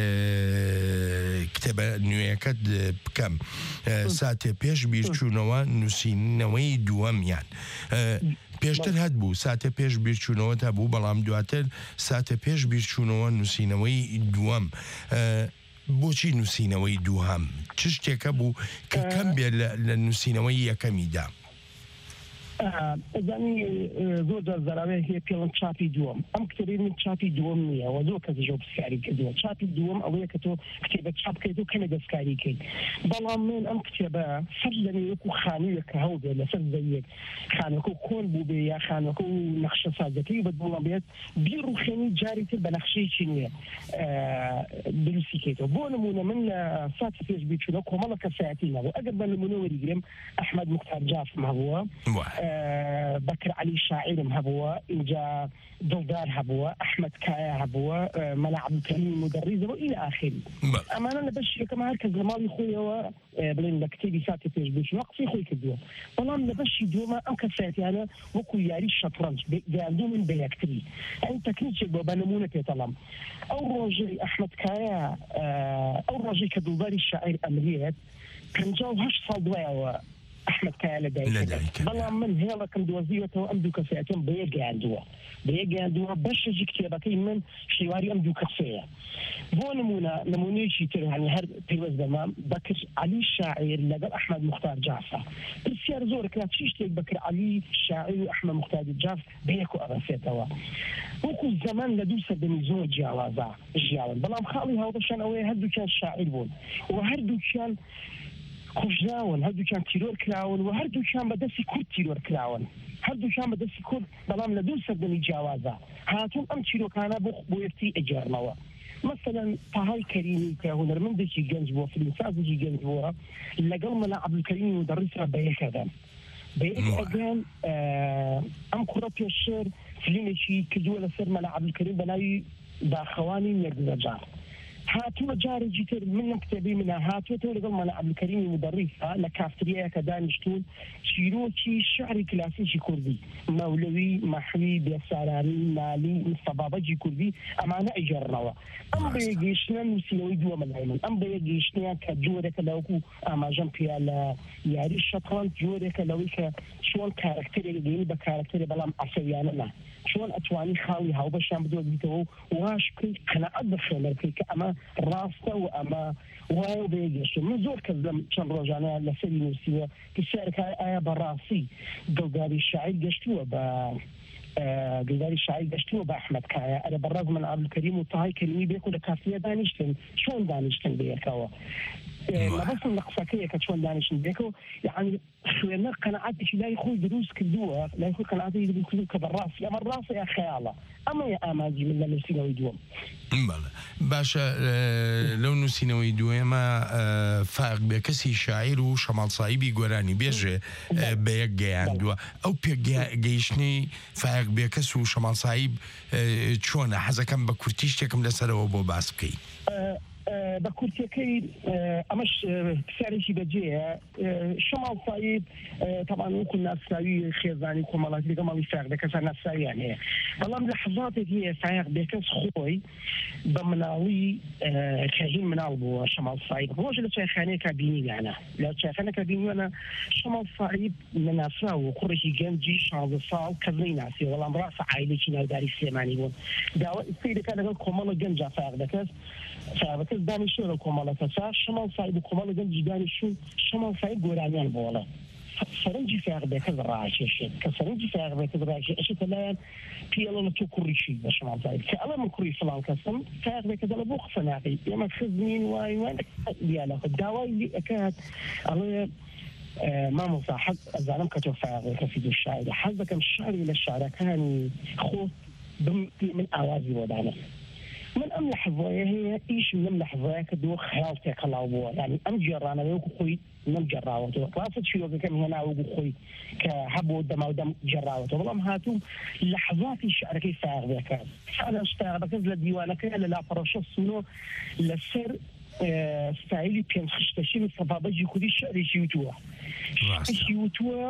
کتێبە نوێیەکەت بکەم ساتێ پێش بیرچوونەوە نووسینەوەی دووەمیان پێشتر هەت بوو ساتە پێش بیرچوونەوە تا بوو بەڵام دواتر ساتە پێش بیرچوونەوە نووسینەوەی دووەم بۆچی نووسینەوەی دووهەم چ شتێکە بوو کە کەم بێت لە نووسینەوەی یەکەمیدا ئەزانی زۆر جار زەراوێ هەیە پێڵم چاپی دووەم ئەم کتێبەی من چاپی دووەم نییە و زۆر کەس ژۆ پرسیاری کردووە چاپی دووەم ئەوەیە کە تۆ کتێبە چاپ بکەیت و کەمێ دەستکاری کەیت بەڵام من ئەم کتێبە سەر لەنێ وەکو خانوویەک کە هەڵ بێت لەسەر زەویەک خانوەکە و کۆن بوو بێ یا خانوەکە و نەخشە سازەکەی بەدڵم بێت بیر و خێنی جاری تر بە نەخشەیەکی نییە دروستی کەیتەوە بۆ نمونە من لە ساتی پێش بیچوونە کۆمەڵە کەسایەتی نەبوو ئەگەر بە نمونە وەریگرم ئەحمەد مختار جافم هەبووە بكر علي شاعرم هبوة إنجا دلدار هبوة أحمد كايا هبوة ملعب الكريم مدرس وإلى آخره أما أنا بس كما هركز لمالي خويا بلين بكتيري ساتي فيش بيش نقصي خوي كدوا والله نبشي دوما أم كساتي أنا وكو ياري الشطرنج بيعندو من بيكتري يعني تكنيك بنمونة يطلم أو رجل أحمد كايا أو رجل كدلداري الشاعر أمريات كان جاو هش صدوة أحمد كايا لديك بلام من هيلا كم دوزيته أم دو كساتهم بيجي عندوا بيجي عندوا باش يجي كتابتين من شواري أم دو كسية بو نمونة نمونة شيء ترى يعني هر تلوز دمام بكر علي الشاعر لقى أحمد مختار جعفر السيار زور كانت شيء بكر علي الشاعر وأحمد مختار جعفر بيكو أغسيتوا وكو الزمان لدوسة بميزون جوازا جيالا بلام خالي هذا شان أوي هردو كان شاعر بون وهردو كان خوشناون هەردوو چیان تیرۆر کراون و هەردوو چیان بەدەستی کورد تیرۆر کراون هەردوو چیان بەدەستی کورد بەڵام لە دوو سەردەمی جیاوازە هاتوون ئەم چیرۆکانە بۆ بۆ یەکتی ئەجارنەوە مثلا طاهای کەریمی کە هونەرمەندێکی گەنج بووە فیلمسازێکی گەنج بووە لەگەڵ مەلا عەبدولکەریم مودەڕیسە بەیەکەدەن بەیەکەدەن ئەم کوڕە پێشتر فیلمێکی کردووە لەسەر مەلا عەبدولکەریم بە ناوی داخەوانی نێردنەجار هاتووە جارێکی تر من لەم کتێبەی منە هاتوێتەوە لەگەڵ مەلا عەبدولکەریمی مودەڕیسە لە کافتریایەکە دانیشتوون چیرۆکی شعری کلاسیکی کوردی مەولەوی مەحوی بێسارانی نالی مستەبابەجی کوردی ئەمانە ئەیجێڕنەوە ئەم بەیەگەیشتنە نووسینەوەی دووەمە لای من ئەم بەیەگەیشتنیان کە جۆرێکە لەوەکو ئاماژەم پێیا لە یاری شەترەنج جۆرێکە لەوەی کە چۆن کارکتەرێک دێنی بە کارکتەرێ بەڵام ئەسەویانە نا چۆن ئەتوانی خاڵی هاوبەشیان بدۆزیتەوە واش بکەی قەنەعەت بە خوێنەر بکەی کە ئەمە ڕاستە و ئەمە وایە بەیەگەیشتن من زۆر کەس لەم چەند ڕۆژانە لەسەری نووسیوە کە سەرکای ئایا بەڕاستی دڵداری شاعیر گەشتووە بە دڵداری شاعیر گەشتووە بە ئەحمەد کایە ئەرە بەڕاز من عەبدولکەریم و تاهای کەریمی بێک و لە کافریە دانیشتن چۆن دانیشتن بەیەکەوە مەبەستم لە قسەکەیە کە چۆن دانیشتن بێکەوە یعنی خوێنە قەنەعەتێکی لای خۆی دروست کردووە لای خۆی قەنەعەتێکی دروست کردووە کە بەڕاستی ئەمە ڕاستە یا خەیاڵە ئەمەیە ئامانجی من لە نووسینەوەی دووەم باشە لەو نووسینەوەی دوێمە فاق بێ کەسی شاعیر و شەماڵ سایبی گۆرانی بێژێ بە یەک گەیاندووە ئەو پێگەیشتنی فاق بێ کەس و شەماڵ سایب چۆنە حەزەکەم بە کورتی شتێکم لەسەرەوە بۆ باس بکەی بە کورتەکەی ئەمەش پرسیارێکی بەجێیە شەماڵ سایب تەمان وەکو ناسراوی خێزانی کۆمەڵاتی لەگەڵ ماڵی فاق بێکەسە ناسراویان هەیە بەڵام لە حەزاتێک هەیە فاق بێکەس خۆی بە مناڵی کەهین مناڵ بووە شەماڵ سایب ڕۆژە لە چایخانەیەکە بینیوانە لە چایخانەکە بینیوانە شەماڵ سایب نەناسراوە کوڕێکی گەنجی شانزدە ساڵ کەس نەیناسی بەڵام ڕاستە عایلێکی ناوداری سلێمانی بوون داوا ئیسەی دەکات لەگەڵ کۆمەڵە گەنجا فاق بێکەس فاقبەکەس دانیشتووە لە کۆمەڵەکەسا شەماڵ سایب و کۆمەڵە گەنجی دانیشتوون شەماڵ سایب گۆرانیان بۆڵە سەرنجی فاقبەکەس ڕاکێشێت کە سەرنجی فاقبەکەس ڕاکێ ئەچێتە لایەن پێڵە تۆ کوڕیشی بە شەماڵ سایب کە ئەڵە من کوڕی فڵان کەسم فاقبەکە دەڵە بۆ قسە ناکەی ئێمە خزمین وای وای دیالەکە داوای لێ ئەکات ئەڵێ مامۆستا حەز ئەزانم کە تۆ فاقبەکە فیدو شاعرە حەز دەکەم شعری لە شارەکانی خۆ من ئاوازی وەدانە من ئەم لەحظەیە هەیە ئیشم لەم لەحظەیە کە دووە خەیاڵ تێکەڵاو بووە یعنی ئەم جێڕانەوە وەکو خۆی نەمجێڕاوەتەوە ڕاستە چیرۆکەکەم هێنا وەکو خۆی کە هەبوو دەما و دەم جێڕاوەتەوە بەڵام هاتووم لەحظاتی شعرەکەی فاقبەکە فاقبەکەس لە دیوانەکەی لە لاپەڕۆشە سونۆ لەسەر ستایلی پێنج خشتەشین سەبابەجی کوردی شعرێکی وتووە شعرێکی وتووە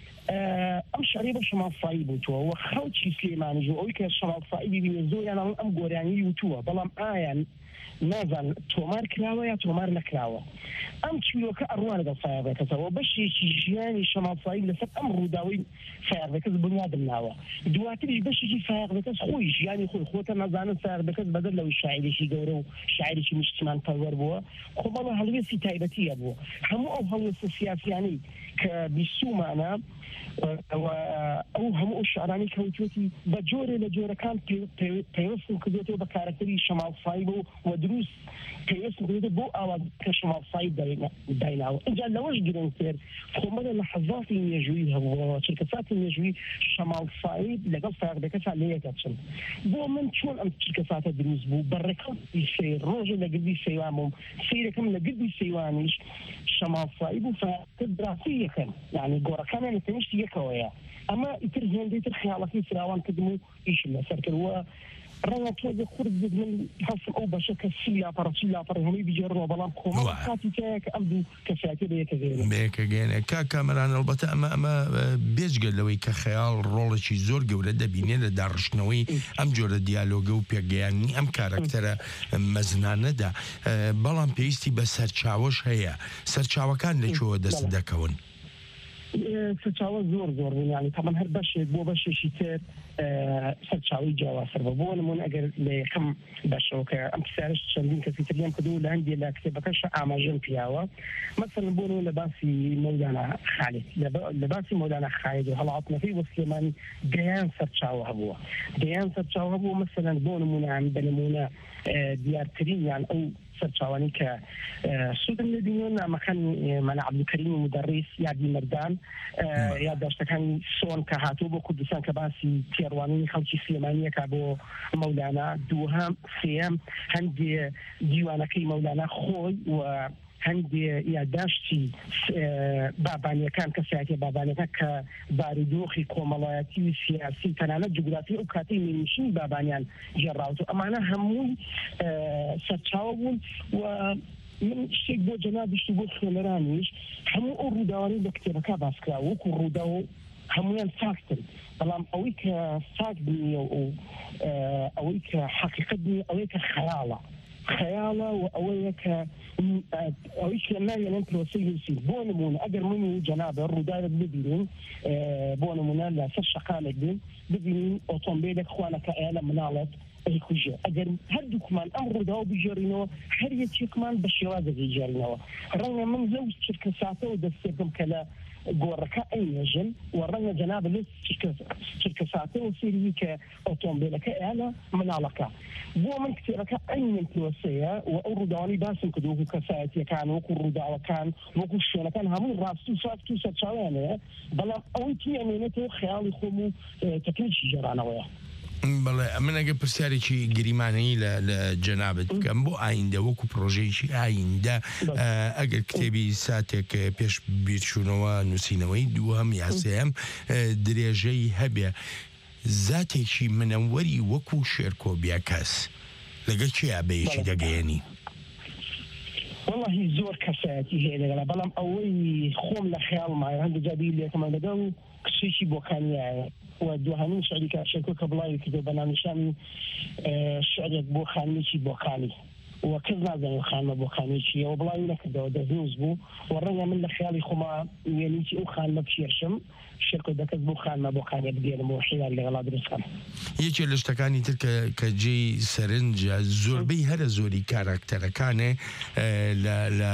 ئەم شعری بە شەماڵ سایب وتووە و خەڵکی سلێمانیش و ئەوی کە شەماڵ سایبی بینێ زۆریان ئەم گۆرانی وتووە بەڵام ئایان نازان تۆمار کراوە یا تۆمار نەکراوە ئەم چیرۆکە ئەڕوانە لەگەڵ فایاغبێکەسەوە بەشێکی ژیانی شەماڵ سایب لەسەر ئەم ڕووداوەی فایاغبێکەس بنیادم ناوە دواتریش بەشێکی فایاغبێکەس خۆی ژیانی خۆی خۆتە نازانن فایاغبێکەس بەدەر لەوەی شاعیرێکی گەورە و شاعیرێکی نیشتمان پەروەر بووە خۆبەڵە هەڵوێستی تایبەتیە بووە هەموو ئەو هەڵوێستە سیاسیانی کە بیستومانە ئەو هەموو شعرانی کەوتوەتی بە جۆرە لە جۆرەکان پێوەستم کردوێتەوە بە کارکتەری شەماڵسایی بۆ و دروست پێوەستم کردێت بۆ ئاوا کە شەماڵسایی دایناوە اینجا لەوەش گرنگتر خۆمەدە لە حەزاتی مێژووی هەبووەوە چرکەساتی مێژووی شەماڵسایی لەگەڵ فراغدەکەتا لەیەکە چن بۆ من چۆن ئەم چرکەساتە دروست بوو بەڕێکەوتی سیر ڕۆژە لە گردی سەیوان بووم سیرەکەم لە گردی سەیوانیش شەماڵسایی بوو فراغدەکە دراسی یەکەن یعنی گۆڕەکانیان لە تەنیشتی یەکەوەیە ئەمە ئیتر هێندەیتر خیاڵەکەی فراوان کردم و ئیشم لەسەر کردووە ڕەنگە تۆ خورد من هەستم ئەو بەشە کە سی لاپەڕ چی لاپەڕ هەمووی بجێڕەوە بەڵام کۆمەڵ کاتی تایە کە ئەم دوو کەسایەتی بە یەکە گەێنێ بە یەکە گەێنێ کا کامەران ئەڵبەتە ئەمە ئەمە بێجگە لەوەی کە خەیاڵ ڕۆڵێکی زۆر گەورە دەبینێ لە داڕشتنەوەی ئەم جۆرە دیالۆگە و پێگەیانی ئەم کارکتەرە مەزنانەدا بەڵام پێویستی بە سەرچاوەش هەیە سەرچاوەکان لەکوێوە دەست دەکەون سەرچاوە زۆر زۆر بوونیانی تەمان هەر بەشێک بۆ بەشێکی تر سەرچاوی جیاواسەر بە بۆ نمونە ئەگەر لە یەکەم بەشەوە کە ئەم کسارش چەندین کەسی تر لێم کردو لە هەندێک لە کتێبەکەش ئاماژەم پیاوە مەسەڵەن بۆ لە باسی مەولانا خالد لە باسی مەولانا خالد و هەڵاتنەکەی بۆ سلێمانی دەیان سەرچاوە هەبووە دەیان سەرچاوە هەبووە مەسەڵەن بۆ نمونە بە نمونە دیارترین یان ئەو سەرچاوانی کە سوودم لەبینێن نامەکان مەلا عەبدولکەریم مدەڕیس یادی مەردان یادداشتەکانی سۆن کە هاتووە بۆ کوردستان کە باسی تێڕوانینی خەڵکی سلێمانیەکە بۆ مەولانا دووهەم سێەم هەندێ دیوانەکەی مەولانا خۆی و هەندێ یادداشتی بابانیەکان کەسایەتی بابانیەکە کە بارودۆخی کۆمەڵایەتی و سیاسی تەنانەت جوگرافی ئەو کاتەی نێنشینی بابانیان گێڕاوە ئەمانە هەمووی سەرچاوە بوون و من شتێک بۆ جەنابیشت بۆ خوێنەرانیش هەموو ئەو ڕووداوانەی بە کتێبەکە باسکرا وەکو ڕوودا و هەمویان ساکتن بەڵام ئەوەی کە ساک بنیە و ئەوەی کە حەقیقەت بنیە ئەوەی کە خەیاڵە خەیاڵە و ئەوەیە کە ئەوەی کە ناوێنن پرۆسەی نووسی بۆ نمونە ئەگەر منی جەنابە ڕووداوێت ببینین بۆ نمونە لە سەر شەقامێک بین ببینین ئۆتۆمبیلێک خوانەکە ئەیە لە مناڵێت ئەیکوژێ ئەگەر هەردووکمان ئەم ڕووداوە بژێڕینەوە هەر یەکێکمان بە شێوازەکەی جێڕینەوە ڕەنگە من زەو چرکەساتەوە دەستێکم کە لە گۆڕەکە ئەینێژن و ڕەنگە جەنابە لێ چرکەساتەوە سێری کە ئۆتۆمبیلەکە ئەیە لە مناڵەکە بۆ من کتێبەکە ئەین پرۆسەیە و ئەو ڕووداوانی باسم کردو وەکو کەسایەتیەکان وەکو ڕووداوەکان وەکو شوێنەکان هەموو ڕاستی و سافت و سەرچاویانەیە بەڵام ئەوەی تێنێنێتەوە خەیاڵی خۆم و تەکنیکی جێڕانەوەیە بەڵێ من ئەگە پرسیارێکی گریمانەی لە جەنابەت بکەم بۆ ئایندە وەکو پرۆژەیەکی ئایندە ئەگەر کتێبی ساتێک پێش بیرچوونەوە نووسینەوەی دووەم یاسەیەم درێژەی هەبێ زاتێکی منەوەری وەکو شێرکۆبیا کەس لەگەڵ چیا بەیەکی دەگەیەنی والله زۆر کەسایەتی هەیە لەگەڵا بەڵام ئەوەی خۆم لە خەیاڵ مایە هەندێک جابی لێکمان دەدا و کشێکی بۆکانیایە و دوهەمین شعری کە شێرکۆ کە بڵاوی کردو بە ناونیشانی شعرێک بۆ خانمێکی بۆکانی و کەس نازانێت خانمە بۆکانی چیە و بڵاوی نەکردەوە دەزنووز بوو و ڕەنگە من لە خەیاڵی خۆما وێنیی ئەو خانمە بشێرشم شێرکۆ دەکەس بۆ خانمە بۆکانێ بگێنم و حیار لەگەڵا دروستکەم یەکێ لە شتەکانی تر کە جێی سەرنجە زۆربەی هەرە زۆری کاراکتەرەکانێ لە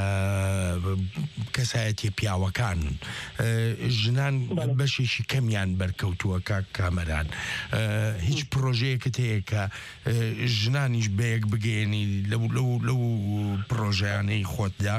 کەسایەتی پیاوەکان ژنان بەشێکی کەمیان بەرکەوتووە کاک کامەران هیچ پرۆژەیەکت هەیە کە ژنانیش بەیەک بگەێنی لەو پرۆژەیانەی خۆتدا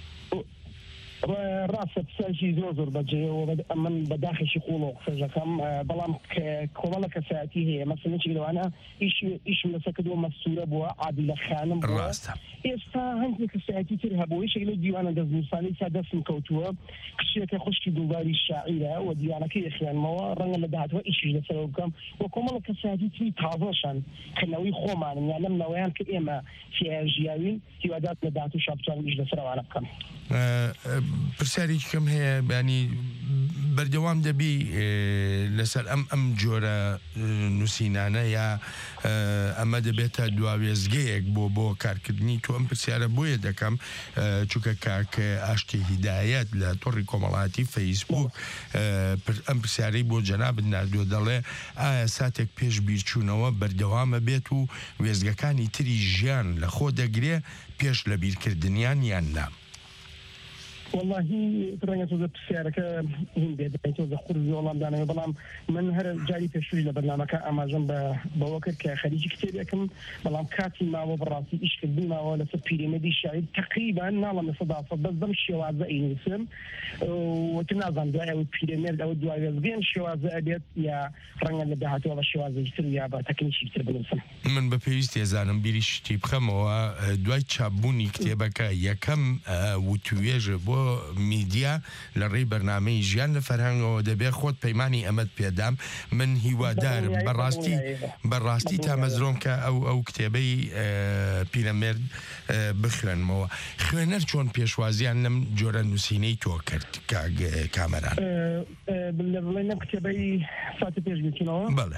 ڕاستە پسەشی زۆر زۆر بەجێەوە من بەداخشی قوڵ و قسەژەکەم بەڵام کۆمەڵە کەسایەتی هەیە مەسەلەی لەوانە ئیشم لەسەکردەوە مەسوورە بووە عادلە خانم ڕاستە ئێستا هەندێک کەسایەتی تر هەبووی شەی لە دیوانە دەستنووسانی سا دەستم کەوتووە کشێکە خوشکی دووباری شاعیرە و دیوانەکەی خوێنمەوە ڕەنگە لە داهاتوە ئیشیش لەسەرەوە بکەم و کۆمەڵە کەسایەتی تری تازەشان کەنەوەی خۆمانن یان لەم نەوەیان کە ئێمە ژیاوین هیوادات لە داهات و شاپچان ئیش لەسەرەوانە بکەم پرسیارێکی کەم هەیە بانی بەردەوام دەبی لەسەر ئەم ئەم جۆرە نووسینانە یا ئەمە دەبێتە دواوێزگەیەک بۆ بۆ کارکردنی تۆ ئەم پرسیارە بۆیە دەکەم چونکە کاک ئاشتی هیدایەت لە تۆڕی کۆمەڵایەتی فەیسبوک ئەم پرسیارەی بۆ جەنابت نردووە دەڵێ ئایا ساتێک پێش بیرچوونەوە بەردەوامە بێت و وێزگەکانی تری ژیان لە خۆ دەگرێ پێش لە بیرکردنیان یان نا والله ترى توزع بسعرك هم بيد توزع خروج والله دانا بلام من هر جاري تشوي لبرنامج أمازون بوكر كخليج كتير لكن بلام كاتي ما وبراسي إيش كدينا ولا سبيري مدي شايد تقريبا نعلم صداقة بس ضم الشواذ أي اسم وتنازل دعاء أو بيراميد أو دعاء زين الشواذ أبيت يا رجل اللي بهاتي والله الشواذ يصير يا بتكنيش كتير بالنسبة من ببيست يزانم بيريش تيب خموا دعاء شابوني كتابك يا كم وتويج بو میدیا لڕێی بەرنامەی ژیان لە فەرهەنگەوە دەبێ خۆت پەیمانی ئەمەد پێدام من هیوادارم بەڕاستی بەڕاستی تا مەزرۆم کە ئەو ئەو کتێبەی پیرەمێرد بخوێنمەوە خوێنەر چۆن پێشوازیان لەم جۆرە نووسینەی تۆ کرد کامەران بڵێ کتێبەی ساتی پێش بچینەوە بەڵێ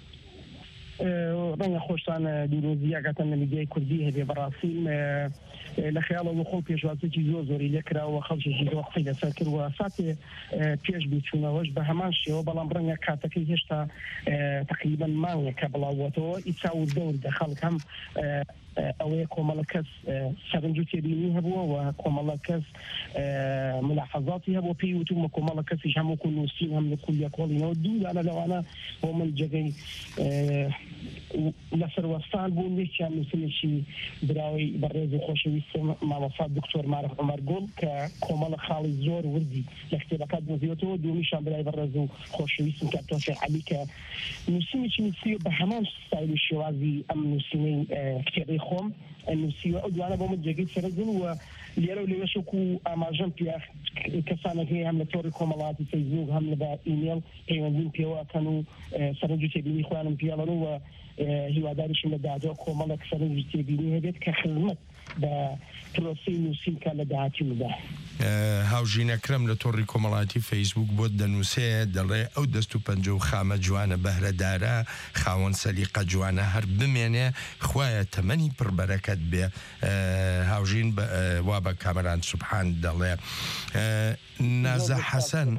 ڕەنگە خۆشتان دوورۆزیاگاتان لە میدیای کوردی هەبێ بەڕاستی لە خەیاڵەوە خۆ پێشوازێکی زۆر زۆری لێکراوە خەڵکێکی زۆر قسەی لەسەر کردووە ساتێ پێش بچوونەوەش بە هەمان شێوە بەڵام ڕەنگە کاتەکەی هێشتا تقریبا مانگێک کە بڵاوەتەوە ئیسا و دەور خەڵک هەم ئەوەیە کۆمەڵە کەس سەرنج و تێبینی هەبووە و کۆمەڵە کەس ملاحەزاتی هەبوو پێی وتومە کۆمەڵە کەسیش هەموو نووسین هەم لە کولیا کۆڵینەوە دوودانە لەوانە بۆ من جێگەی لەسەر وەستان بوو لێکیان نووسینێکی براوی بەڕێز و خۆشەویستم مامۆستا دکتۆر مارف عومەر گوڵ کە کۆمەڵە خاڵی زۆر وردی لە کتێبەکە دۆزیوەتەوە دومیشان برای بەڕێز و خۆشەویستم کاپتۆن عەلی کە نووسینێکی نووسیوە بە هەمان ستایل و شێوازی ئەم نووسینەی کتێبەی خۆم نووسیوە ئەو دوانە بۆ من جێگەی سەرەجن و لێرە و لێوەشەکو ئاماژەم پێ کەسانێکی هەم لە تۆڕی کۆمەڵاتی فەیسبوک هەم لە ئیمێل پەیوەندیم پێوەکەن و سەرنج و تێبینی خۆیانم پێڵەن و هیواداریشم لە داهاتوە کۆمەڵێک سەرنج و تێبینی هەبێت کە خزمەت بە پرۆسەی نووسینکە لە داهاتی ودا هاوژینەکرم لە تۆڕی کۆمەڵاتی فەیسبوک بۆ دەنووسێ دەڵێ ئەو دەست و پەنجە و خامە جوانە بەهرەدارە خاوەن سەلیقە جوانە هەر بمێنێ خوایە تەمەنی پڕبەرەکەت بێ هاوژین وا بە کامەران سوبحان دەڵێ نازە حەسەن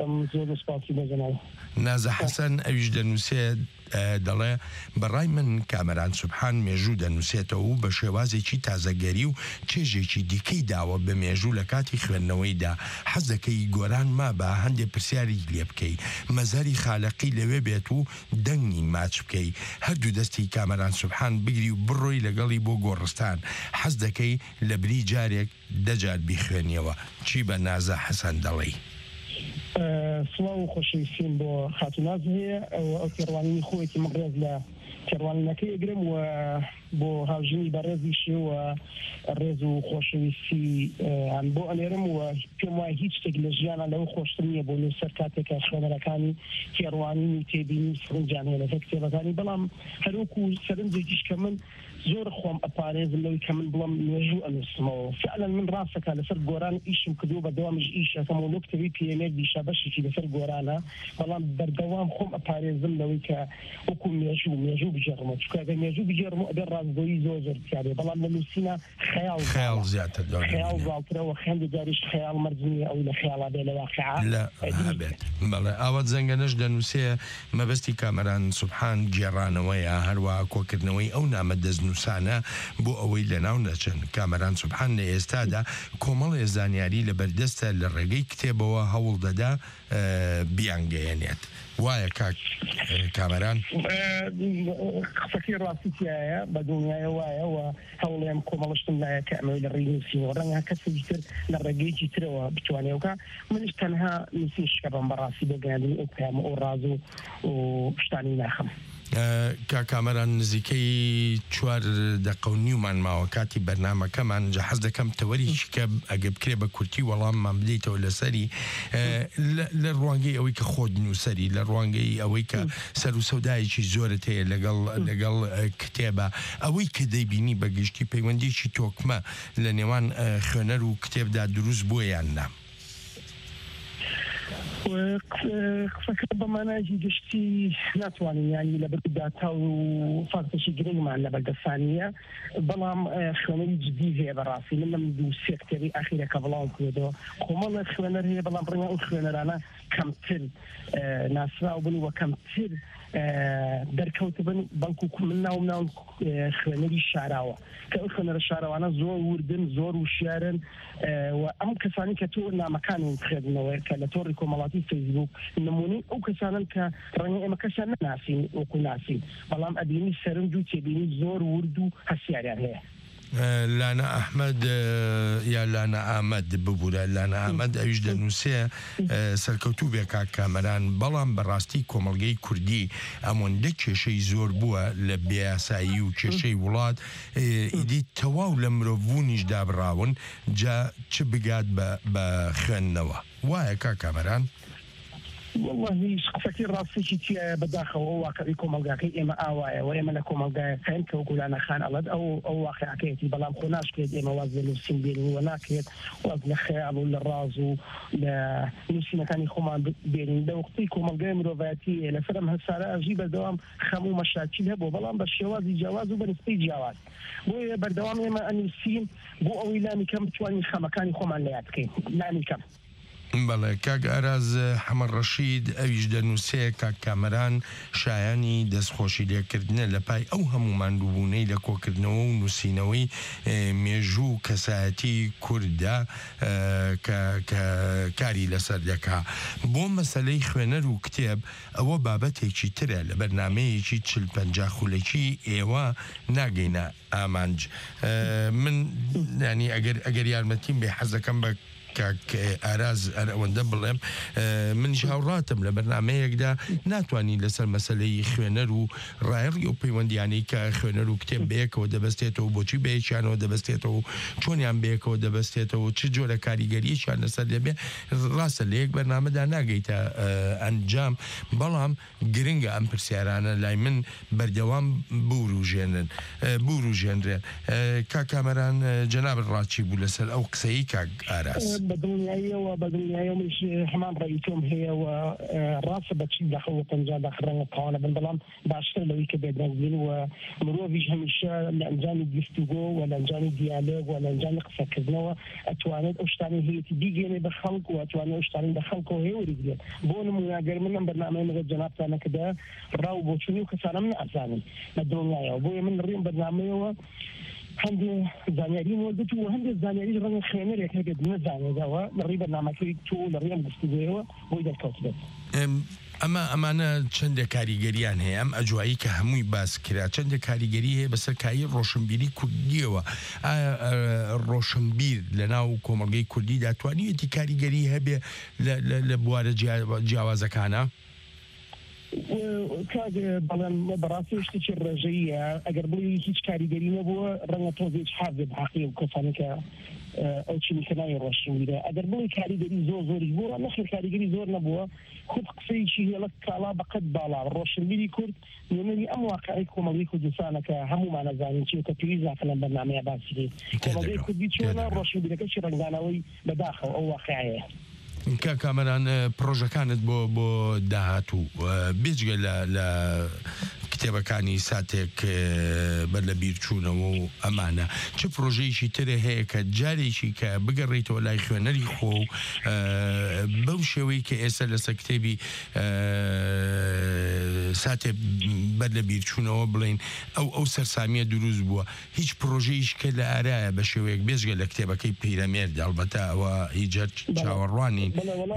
نازە حەسەن ئەویش دەنووسێ دەڵێ بەڕای من کامەران سوبحان مێژوو دەنووسێتەوە و بە شێوازێکی تازەگەری و چێژێکی دیکەی داوە بە مێژوو لە کاتی خوێندنەوەیدا حەزەکەی گۆران ما بە هەندێک پرسیاری لێ بکەی مەزاری خالەقی لەوێ بێت و دەنگی ماچ بکەی هەردوو دەستی کامەران سوبحان بگری و بڕۆی لەگەڵی بۆ گۆڕستان حەز دەکەی لە بری جارێک دەجار بیخوێنیەوە چی بە نازە حەسەن دەڵێی سڵاو و خۆشەویستیم بۆ خاتوناز هەیە ئەو تێڕوانینی خۆیەکی مەڕێز لە تێڕوانینەکەی ئەگرم و بۆ هاوژنی بەڕێزیشی و ڕێز و خۆشەویستی بۆ ئەلێرم و پێم وایە هیچ شتێک لە ژیانە لەو خۆشتر نییە بۆ نووسەر کاتێکە خوێنەرەکانی تێڕوانین و تێبینی سەرنجیان هەیە لەسەر کتێبەکانی بەڵام هەروەکو سەرنجێکیش کە من زۆر خۆم ئەپارێزم لەوەی کە من بڵم نوێژوو ئەنووسمەوە فعلا من ڕاستەکە لەسەر گۆران ئیشم کردووە بەدەوامش ئیشەکەم و لەو کتێبی پیرەمێرد دیشە بەشێکی لەسەر گۆرانە بەڵام بەردەوام خۆم ئەپارێزم لەوەی کە وەکو مێژوو مێژوو بجێڕمە چونکە ئەگەر مێژوو بجێڕمە ئەبێ ڕازگۆیی زۆر زۆر زیادێ بەڵام لە نووسینە خەیاڵ خەیاڵ زیاتر خەیاڵ زاڵترەوە خوێندی جاریش خەیاڵ مەرجنیە ئەو لە خەیاڵا بێ لە واقعا هەبێت بەڵێ ئاوات زەنگەنەش دەنووسێ مەبەستی کامەران سوبحان گێڕانەوەیە هەروە کۆکردنەوەی ئەو نامە دەستنووسانە بۆ ئەوەی لەناو نەچن کامەران سوبحان لە ئێستادا کۆمەڵێ زانیاری لە بەردەستە لە ڕێگەی کتێبەوە هەوڵ دەدا بیانگەیەنێت وایە کاک کامەران قسەکەی ڕاستیایە بە دنیاە وایە و هەوڵیان کۆمەڵشتم لایە کە ئەمەوەی لە ڕێی نووسینەوە ڕەنگە کەسێکی تر لە ڕێگەیەکی ترەوە بتوانێوکە منش تەنها نووسین شکە بەم بەڕاستی بەگەاندنی ئەو پەیامە ئەو ڕاز و شتانی ناخەم کا کامەران نزیکەی چوار دەقە و نیومان ماوە کاتی بەرنامەکەمان جا حەز دەکەم تەوەریشی کە ئەگە بکرێ بە کورتی وەڵاممان بدەیتەوە لەسەری لە ڕوانگەی ئەوەی کە خۆت نووسەری لە ڕوانگەی ئەوەی کە سەر و سەودایەکی زۆرت هەیە لەگەڵ لەگەڵ کتێبە ئەوەی کە دەیبینی بەگشتی پەیوەندیکی تۆکمە لە نێوان خوێنەر و کتێبدا دروست بووە یان نا قسەکە بەمانایکی گشتی ناتوانین ینی لە بەرداتا و فاکتێکی گرنگمان لە بەردەستانیە بەڵام خوێنەری جدی هەیە بەڕاستی من لەم دوو سێ کتێبی ئاخیرەکە بڵاو کردەوە کۆمەڵە خوێنەر هەیە بەڵام ڕەنگە ئەو خوێنەرانە کەمتر ناسرااو بن وە کەمتر دەرکەوت بن بەڵکو من ناوم ناو خوێنەری شاراوە کە ئەو خوێنەرە شاراوانە زۆر وردن زۆر وشیارن و ئەم کەسانی کە تۆ نامەکانی خوێندنەوە کە لە تۆڕی کۆمەڵاتی فەیسبوک نمونەی ئەو کەسانن کە ڕەنگە ئێمە کەسیان نەناسین وەکو ناسین بەڵام ئەبینی سەرنج و تێبینی زۆر ورد و هەسیاریان هەیە. لانا ئەحمەد یا لانا ئامەد ببوورە لانا ئامەد ئەویش دەنووسێ سەرکەوتوو بێ کاک کامەران بەڵام بەڕاستی کۆمەڵگەی کوردی ئەمۆندە کێشەی زۆر بووە لە بێیاسایی و کێشەی وڵات ئیدی تەواو لە مرۆڤوونیش دابڕاون جا چ بگات بە خوێندنەوە وایە کاک کامەران؟ والله فكر راسي شي بداخل او واقعي كومالغاكي اما اوايا واما لا كومالغا كان كوكولا انا خان الله او او واقع كيتي بلام خناش كيد اما وازن السنبيل وناكيت وازن خيال ولا رازو لا نسينا كان يخوم بين ده وقتي كومالغا مروفاتي لا فرم هساله اجيب دوام خمو مشاكل هبو بلام بالشواز جواز وبنستي جواز بو بردوام اما ان السين بو اويلاني كم تواني خمكاني خوم علياتكي لاني كم بەڵێ کاک ئاراز حەمەد ڕەشید ئەویش دەنووسێ کاک کامەران شایانی دەستخۆشی لێکردنە لە پای ئەو هەموو ماندووبوونەی لە کۆکردنەوە و نووسینەوەی مێژوو کەسایەتی کووردا کە کاری لەسەر دەکا بۆ مەسەلەی خوێنەر و کتێب ئەوە بابەتێکی ترە لە بەرنامەیەکی چل پەنجا خولەکی ئێوە ناگەینە ئامانج من ینی ئەگەر یارمەتیم بێ حەزەکەم بە کاک ئاراز ئەوەندە بڵێم منیش هاوڕاتم لە بەرنامەیەکدا ناتوانانی لەسەر مەسەلەی خوێنەر و ڕایڕی و پەیوەندیانەی کە خوێنەر و کتێب بەیەکەوە دەبەستێتەوە بۆچی بەیەکیانەوە دەبەستێتەوە چۆنیان بەیەکەوە دەبەستێتەوە چ جۆرە کاریگەریەکیان لەسەر دەبێ ڕاستە لە یەک بەرنامەدا ناگەیتە ئەنجام بەڵام گرنگە ئەم پرسیارانە لای من بەردەوام بوروژێنن بوروژێنرێن کاک کامەران جەنابەت ڕاچی بوو لەسەر ئەو قسەی کاک ئاراز بدنياية وبدنياية مش حمام رأيتهم هي وراسة بتشي داخل وطنجا داخل رنگ قوانا بنبلام باشتر لوي كبيرنزين ومروفيش هميشا لأنجاني ديستوغو ولا أنجاني ديالوغ ولا أنجاني قصة كزنوة أتوانيت أشتاني هي تبيجيني بخلق وأتواني أشتاني بخلق وهي ورجلين بون مناجر من برنامج من الجناب تانا كده راو بوشوني وكسانا من أساني بدنياية وبوي من الريم برنامج هندي زانيارين ولدتو وهندي زانيارين رغم خيانير يكاد نزاني دوا نريد برنامجي تو لريم دستيجوا ويدا الكوتب ئەمە ئەمانە چەندە کاریگەریان هەیە ئەم ئەجوایی کە هەمووی باس کرا چەندە کاریگەری هەیە بەسەر کایی ڕۆشنبیری کوردیەوە ڕۆشنبیر لە ناو کۆمەڵگەی کوردی داتوانیەتی کاریگەری هەبێ لە بوارە جیاوازەکانە کاگ بەڵێن بەڕاستی شتێکی ڕێژەیە ئەگەر بڵی هیچ کاریگەری نەبووە ڕەنگە تۆزێک حاضر بەحەقی و کەسانی کە ئەو چینیکەناوی ڕۆشنبیرە ئەگەر بڵی کاریگەری زۆر زۆری بووە نەخێر کاریگەری زۆر نەبووە خود قسەیەکی هێڵە کاڵا بەقەت باڵا ڕۆشنبیری کورد نوێنەری ئەم واقعی کۆمەڵگەی کوردستانە کە هەمومان نەزانین چی کە پێویست ناکە لەم بەرنامەیە باسی کۆمەڵگەی کوردی چۆنە ڕۆشنبیرەکەشی ڕەنگدانەوەی بەداخەوە ئەو واقعەیە کە کامەران پرۆژەکانت بۆ بۆ داهاتوو بێجگە لە کتێبەکانی ساتێک بەر لە بیرچوونەوە و ئەمانە چه پرۆژەیەکی ترە هەیە کە جارێکی کە بگەڕێیتەوە لای خوێنەری خۆ و بەو شێوەی کە ئێستا لەسەر کتێبی ساتێ بەر لە بیرچوونەوە بڵین ئەو ئەو سەرسامیە دروست بووە هیچ پرۆژەیەش کە لە ئارایە بە شێوەیەک بێژگە لە کتێبەکەی پیرەمێرد ئەڵبەتە ئەوە هیچ چاوەڕوانی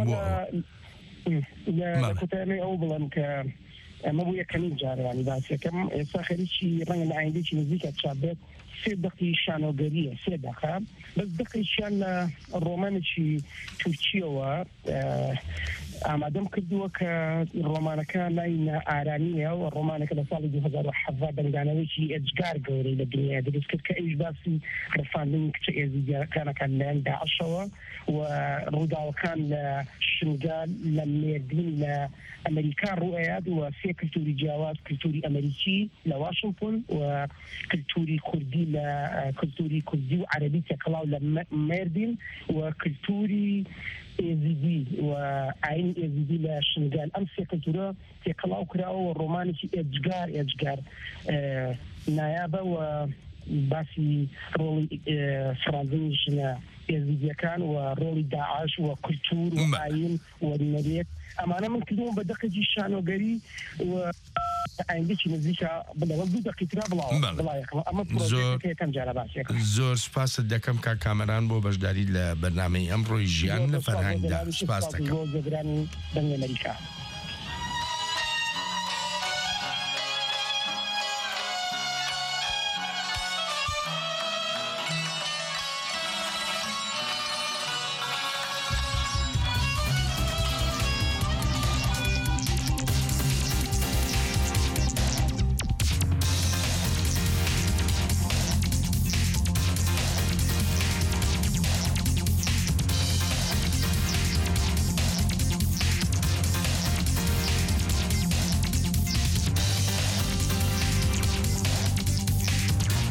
کوتێنەی ئەو بڵم کە ئەمە بوو یەکەمین جارەوانی باسیەکەم ئێستا خەریکی ڕەنگە لە ئایندێکی نزیکە چابێت سێ دقی شانۆگەریە سێ دقە بەس دقیشیان لە ڕۆمانێکی تورکیەوە ئامادەم کردووە کە ڕۆمانەکە لای ئارانیە و ڕۆمانەکە لە ساڵی دوو هەزار و حەڤە بەنگانەوەیکی ئەجگار گەورەی لە دنیا دروست کرد کە ئەویش باسی ڕەفاندنی کچە ئێزیدیەکانەکان لەیان داعشەوە و ڕووداوەکان لە شنگال لە مێردین لە ئەمریکا ڕوئەیاد و سێ کلتوری جیاواز کلتوری ئەمریکی لە واشنگتن و کلتوری کوردی لە کلتوری کوردی و عەرەبی تێکەڵاو لە مێردین و کلتوری ئێزیدی و ئاین ئێزیدی لە شنگال ئەم سێ کلتورە تێکەڵاو کراوە و ڕۆمانێکی ئێجگار ئێجگار نایابە و باسی ڕۆڵی فراندنیش يزيديكان ورولي داعش وكلتور وعين والنبيت أمانة من كلهم بدقة جيشان وقري و عندي شي نزيشة بلا وقت دقيقة بلا بلا يخلص أما بروجكت كم جالا باشي زور سپاس دەکەم کا کامەران بۆ بەشداری لە بەرنامەی ئەمڕۆی ژیان لە فەرهەنگدا سپاس دەکەم.